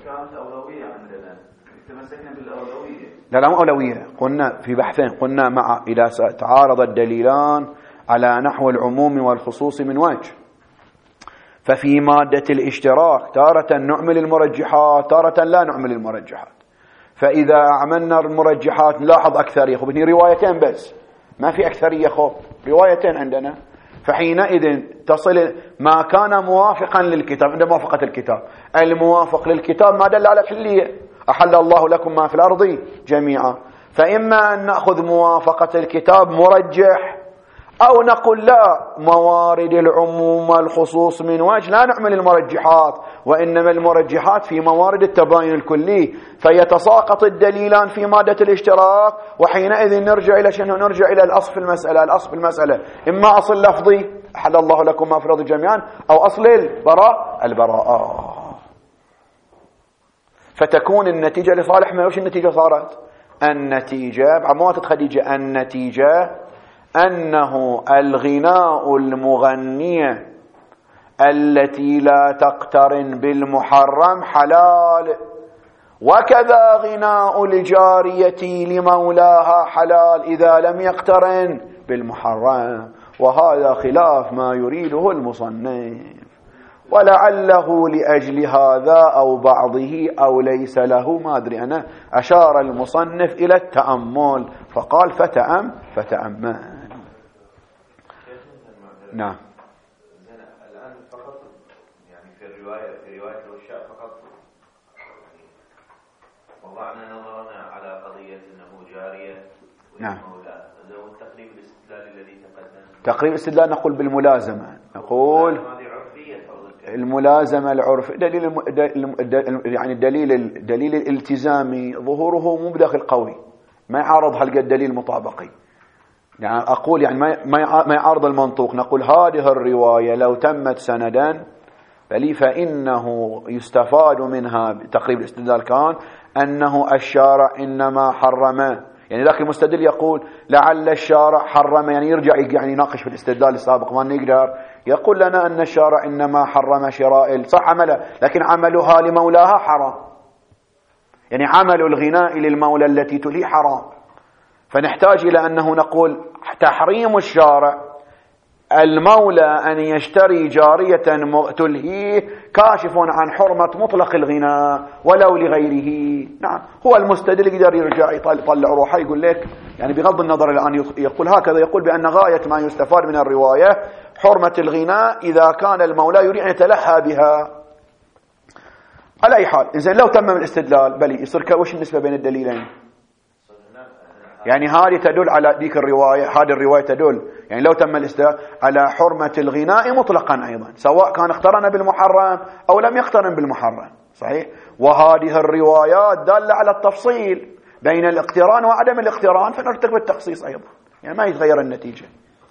لا مو أولوية، قلنا في بحثين، قلنا مع إذا تعارض الدليلان على نحو العموم والخصوص من وجه، ففي مادة الاشتراك تارة نعمل المرجحات تارة لا نعمل المرجحات. فإذا عملنا المرجحات نلاحظ أكثرية، خب هني روايتين بس، ما في أكثرية، خب روايتين عندنا، فحينئذ تصل ما كان موافقا للكتاب عند موافقة الكتاب. الموافق للكتاب ما دل على الحلية، أحل الله لكم ما في الأرض جميعا. فإما أن نأخذ موافقة الكتاب مرجح، أو نقول لا، موارد العموم والخصوص من وجه لا نعمل المرجحات، وإنما المرجحات في موارد التباين الكلي، فيتساقط الدليلان في مادة الاشتراك، وحينئذ نرجع إلى شنو؟ نرجع إلى الأصل في المسألة. الأصل في المسألة إما أصل لفظي أحل الله لكم ما في الأرض جميعا، أو أصل البراءة. فتكون النتيجة لصالح ما. وش النتيجة صارت؟ النتيجة بعموات خديجة، النتيجة أنه الغناء المغنية التي لا تقترن بالمحرم حلال، وكذا غناء الجارية لمولاها حلال إذا لم يقترن بالمحرم. وهذا خلاف ما يريده المصنف، ولعله لأجل هذا أو بعضه أو ليس له، ما أدري أنا، أشار المصنف إلى التأمل فقال فتأمل. نعم. الآن فقط يعني في رواية الوشاء فقط وضعنا نظرنا على قضية أنه جارية ومولى. لو التقريب الاستدلال الذي تقدم، تقريب الاستدلال نقول بالملازمة، نقول الملازمة العرف يعني الدليل الالتزامي ظهوره مو بداخل قوي، ما يعارض هالقد الدليل المطابقي. يعني أقول يعني ما يعارض المنطوق. نقول هذه الرواية لو تمت سندا فإنه يستفاد منها تقريب الاستدلال كان أنه الشارع إنما حرم، يعني ذاك المستدل يقول لعل الشارع حرم، يعني يرجع يعني يناقش في الاستدلال السابق ما نقدر، يقول لنا أن الشارع إنما حرم شراء، صح عمله، لكن عملها لمولاها حرام، يعني عمل الغناء للمولى التي تلي حرام. فنحتاج إلى أنه نقول تحريم الشارع المولى أن يشتري جارية تلهيه كاشف عن حرمة مطلق الغناء ولو لغيره. نعم، هو المستدل يقدر يرجع يطلع روحه يقول لك، يعني بغض النظر الآن يقول هكذا، يقول بأن غاية ما يستفاد من الرواية حرمة الغناء إذا كان المولى يريد أن يتلهى بها. على أي حال، إذن لو تمم الاستدلال بل يصير وش النسبة بين الدليلين؟ يعني هذه تدل على ذيك الرواية، هذه الرواية تدل يعني لو تم الاستدلال على حرمة الغناء مطلقا أيضا، سواء كان اقترن بالمحرم أو لم يقترن بالمحرم، صحيح. وهذه الروايات دالة على التفصيل بين الاقتران وعدم الاقتران، فنرتكب التخصيص أيضا، يعني ما يتغير النتيجة.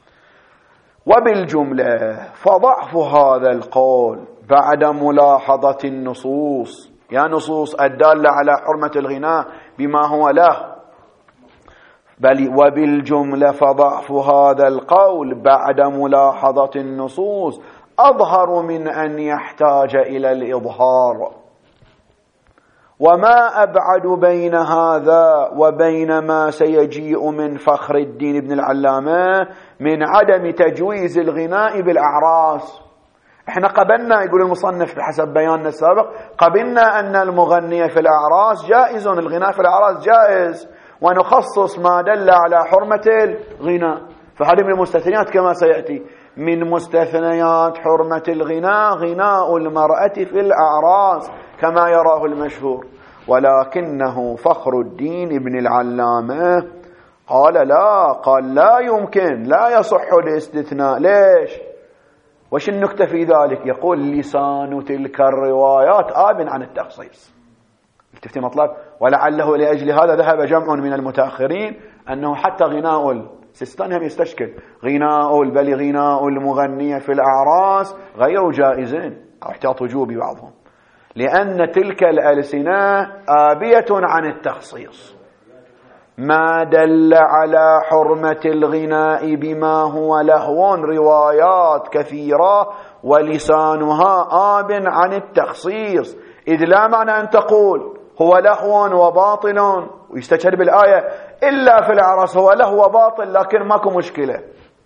وبالجملة فضعف هذا القول بعد ملاحظة النصوص، يعني نصوص الدالة على حرمة الغناء بما هو له، بل وبالجملة فضعف هذا القول بعد ملاحظة النصوص أظهر من أن يحتاج إلى الإظهار. وما أبعد بين هذا وبين ما سيجيء من فخر الدين بن العلامة من عدم تجويز الغناء بالأعراس. احنا قبلنا، يقول المصنف بحسب بياننا السابق، قبلنا أن المغني في الأعراس جائز، الغناء في الأعراس جائز، ونخصص ما دل على حرمة الغناء. فهذه من المستثنيات كما سيأتي. من مستثنيات حرمة الغناء غناء المرأة في الأعراس كما يراه المشهور. ولكنه فخر الدين ابن العلامة قال لا يمكن، لا يصح الاستثناء. ليش؟ وش النكتة في ذلك؟ يقول لسان تلك الروايات آب عن التخصيص. التفتي مطلب. ولعله لأجل هذا ذهب جمع من المتأخرين أنه حتى غناء السيستاني هم يستشكل بل غناء المغنية في الأعراس غير جائزين، أو احتياط وجوبي بعضهم، لأن تلك الألسنة آبية عن التخصيص. ما دل على حرمة الغناء بما هو لهو روايات كثيرة ولسانها آب عن التخصيص، إذ لا معنى أن تقول هو لهو وباطل ويستشهد بالآية إلا في الأعراس هو لهو وباطل لكن ماكو مشكلة،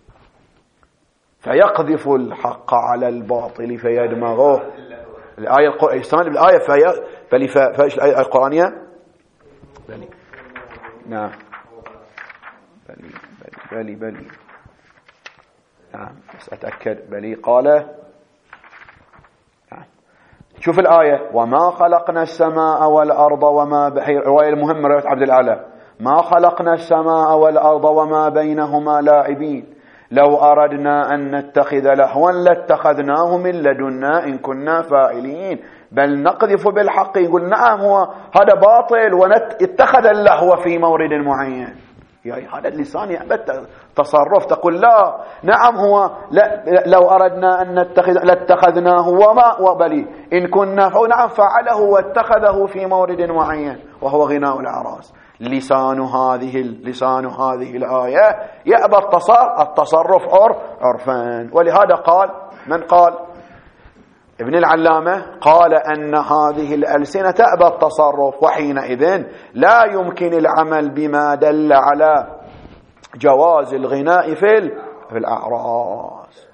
فيقذف الحق على الباطل فيدمغه. الآية يستمر بالآية فإيش الآية القرآنية؟ نعم بلي نعم بس أتأكد. بلي قال نعم. شوف الآية: وما خلقنا السماء والأرض وما رواية المهمة رواية عبد الأعلى: ما خلقنا السماء والأرض وما بينهما لاعبين لو أردنا أن نتخذ لهوا لاتخذناه من لدنا إن كنا فاعلين بل نقذف بالحق. يقول نعم هو هذا باطل واتخذ اللهو في مورد معين. يعني هذا اللسان يعبد تصرف. تقول لا نعم هو لو أردنا أن نتخذ لاتخذناه وبلي إن كنا نعم فعله واتخذه في مورد معين وهو غناء الأعراس. لسان هذه الآية يأبى التصرف عرفان. ولهذا قال من قال؟ ابن العلامة قال أن هذه الألسنة تأبى التصرف، وحينئذ لا يمكن العمل بما دل على جواز الغناء في الأعراس.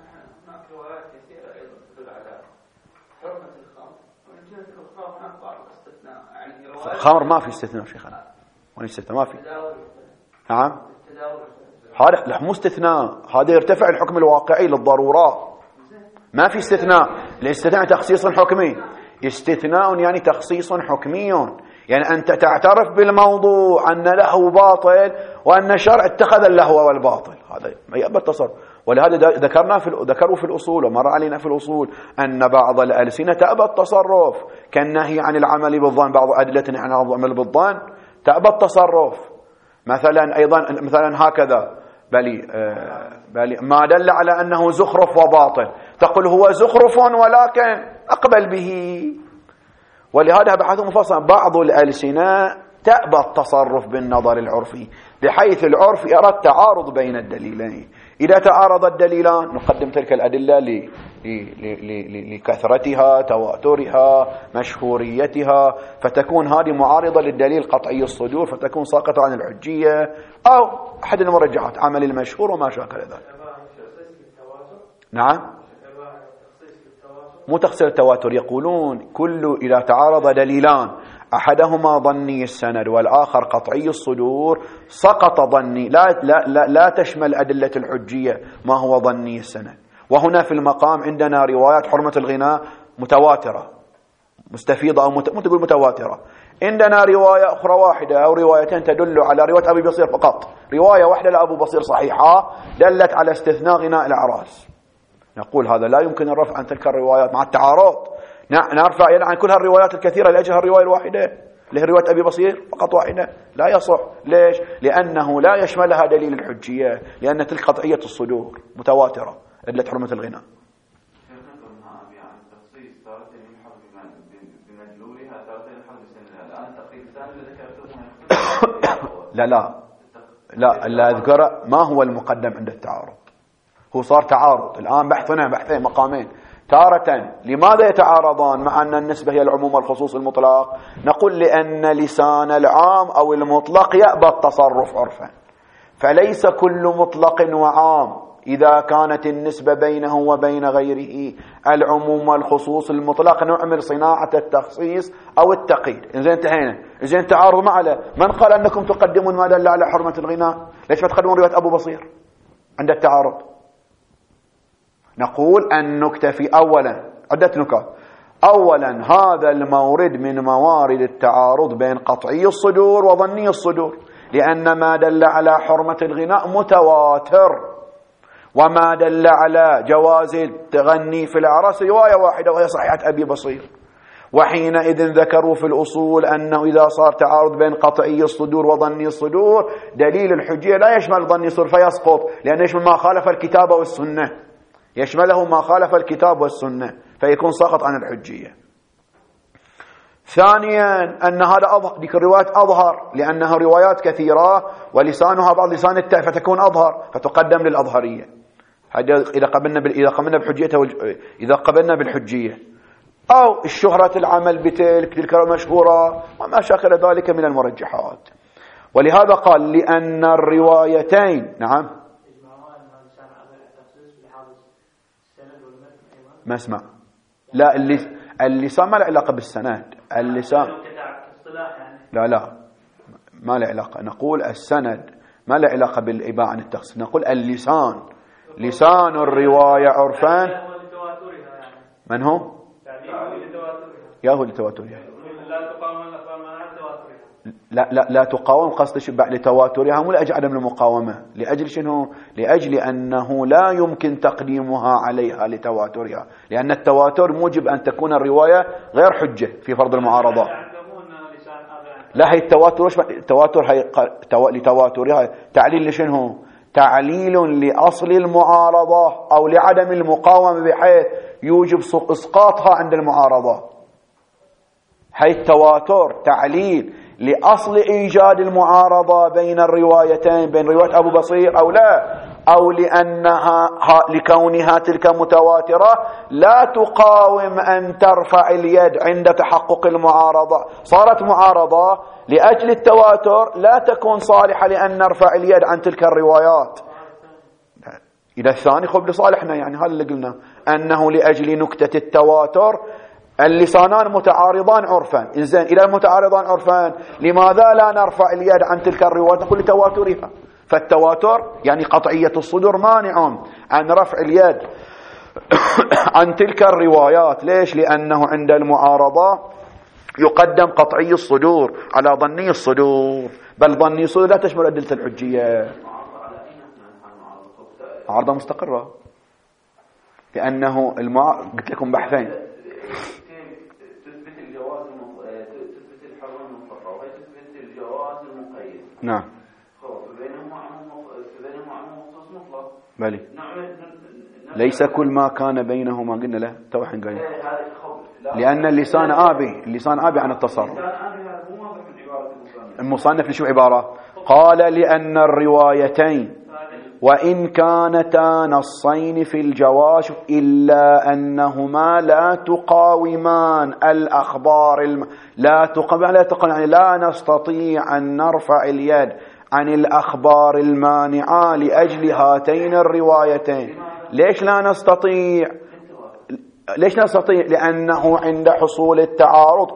الخمر ما في استثناء شيخنا، ما في. نعم هذا مو استثناء، هذا يرتفع الحكم الواقعي للضرورات. ما في استثناء. الاستثناء تخصيص حكمي، استثناء يعني تخصيص حكمي، يعني أنت تعترف بالموضوع أن له باطل وأن الشرع اتخذ اللهو والباطل. هذا ما يقبل التصرف. ولهذا ذكروا في الأصول ومر علينا في الأصول أن بعض الألسنة تأبى التصرف كالنهي عن العمل بالظن. بعض أدلة عن العمل بالظن تأبى التصرف. مثلا هكذا بلي ما دل على أنه زخرف وباطل تقول هو زخرف ولكن أقبل به. ولهذا بحث مفصل بعض الألسنة تأبى التصرف بالنظر العرفي، بحيث العرف يرى التعارض بين الدليلين. إذا تعارض الدليلان نقدم تلك الأدلة لكثرتها، تواترها، مشهوريتها، فتكون هذه معارضة للدليل قطعي الصدور فتكون ساقطة عن الحجية، أو أحد المرجحات عمل المشهور وما شاكل ذلك. نعم مو تخصيص التواتر. يقولون إذا تعارض دليلان أحدهما ظني السند والآخر قطعي الصدور سقط ظني، لا تشمل أدلة الحجية ما هو ظني السند. وهنا في المقام عندنا روايات حرمة الغناء متواترة مستفيضة أو تقول متواترة. عندنا رواية أخرى واحدة أو روايتين تدل على رواية أبي بصير فقط. رواية واحدة لأبو بصير صحيحة دلت على استثناء غناء الأعراس. نقول هذا لا يمكن الرفع عن تلك الروايات مع التعارض. نرفع عن كل هالروايات الكثيرة لأجل الرواية الواحدة اللي هي رواية أبي بصير فقط واحدة. لا يصح. ليش؟ لأنه لا يشملها دليل الحجية، لأن تلك قطعية الصدور متواترة أدلة حرمة الغناء. لا اللي أذكره ما هو المقدم عند التعارض. هو صار تعارض الآن، بحثين مقامين. تارة لماذا يتعارضان مع أن النسبة هي العموم والخصوص المطلق؟ نقول لأن لسان العام أو المطلق يأبى التصرف عرفا، فليس كل مطلق وعام إذا كانت النسبة بينه وبين غيره العموم والخصوص المطلق نعمل صناعة التخصيص أو التقييد. إذا انتهينا. إذا تعارض معنا، من قال أنكم تقدمون ما دل على حرمة الغناء؟ ليش ما تقدمون رواية أبو بصير عند التعارض؟ نقول أن نكتفي أولا عدة نكات. أولا هذا المورد من موارد التعارض بين قطعي الصدور وظني الصدور، لأن ما دل على حرمة الغناء متواتر، وما دل على جواز التغني في الأعراس رواية واحدة وهي صحيحة أبي بصير. وحينئذ ذكروا في الأصول أنه إذا صار تعارض بين قطعي الصدور وظني الصدور دليل الحجية لا يشمل ظني الصدور فيسقط، لأنه يشمل ما خالف الكتاب والسنة، يشمله ما خالف الكتاب والسنة فيكون ساقط عن الحجية. ثانيا أن هذا ذيك الروايات أظهر لأنها روايات كثيرة ولسانها بعض لسان التاء فتكون أظهر فتقدم للأظهرية إذا قبلنا بالحجية، أو الشهرة العمل بتلك المشهورة وما شاكل ذلك من المرجحات. ولهذا قال لأن الروايتين نعم ما اسمع لا اللسان ما له علاقة بالسند، اللسان لا ما له علاقة. نقول السند ما له علاقة بالإباعة عن التخصيص، نقول اللسان لسان الرواية عرفان. من هو؟ يا هو لتواترها لا تقاوم قصد لتواترها مو لأجل عدم المقاومة، لأجل شنو؟ لأجل أنه لا يمكن تقديمها عليها لتواترها، لأن التواتر موجب أن تكون الرواية غير حجة في فرض المعارضة. لا هي التواتر هي لتواترها تعليل لشنو؟ تعليل لأصل المعارضة أو لعدم المقاومة بحيث يوجب إسقاطها عند المعارضة. هي التواتر تعليل لأصل إيجاد المعارضة بين الروايتين، بين رواية أبو بصير أو لا، أو لكونها تلك متواترة لا تقاوم أن ترفع اليد عند تحقق المعارضة. صارت معارضة لأجل التواتر لا تكون صالحة لأن نرفع اليد عن تلك الروايات. إلى الثاني خب لصالحنا، يعني هذا اللي قلنا أنه لأجل نكتة التواتر اللسانان متعارضان عرفان. إنزين إلى المتعارضان عرفان لماذا لا نرفع اليد عن تلك الروايات؟ نقول لتواترها. فالتواتر يعني قطعية الصدور مانع عن رفع اليد عن تلك الروايات. ليش؟ لأنه عند المعارضة يقدم قطعي الصدور على ظني الصدور، بل ظني الصدور لا تشمل أدلة الحجية. معارضة مستقرة لأنه قلت لكم بحثين، تثبت الجواز تثبت الحرمة المطلقة وهي تثبت الجواز المقيد. نعم. بينهما عموم مخصوص مطلق. بلي. ليس كل ما كان بينهما قلنا له توحين قلنا. لأن اللسان آبي عن التصرف. المصنف نشوف عبارة قال لأن الروايتين وإن كانتا نصين في الجواز إلا أنهما لا تقاومان الأخبار يعني لا نستطيع أن نرفع اليد عن الأخبار المانعة لأجل هاتين الروايتين. ليش لا نستطيع؟ لأنه عند حصول التعارض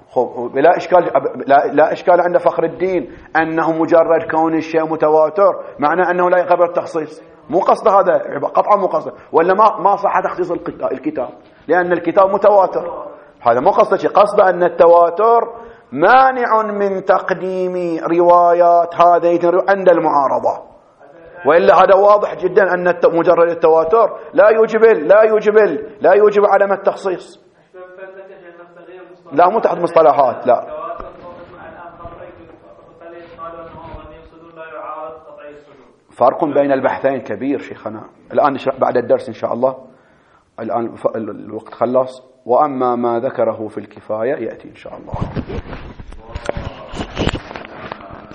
لا إشكال عند فخر الدين أنه مجرد كون الشيء متواتر معنى أنه لا يقبل التخصيص. مو قصد هذا قطعا، مو قصد، ولا ما صح تخصيص الكتاب لأن الكتاب متواتر. هذا مو قصد شيء، قصد أن التواتر مانع من تقديم روايات هذه عند المعارضة. وإلا هذا واضح جدا أن مجرد التواتر لا يوجب عدم التخصيص. لا مو تحت مصطلحات، لا. فرق بين البحثين كبير شيخنا. الآن نشرح بعد الدرس إن شاء الله، الآن الوقت خلص. وأما ما ذكره في الكفاية يأتي إن شاء الله.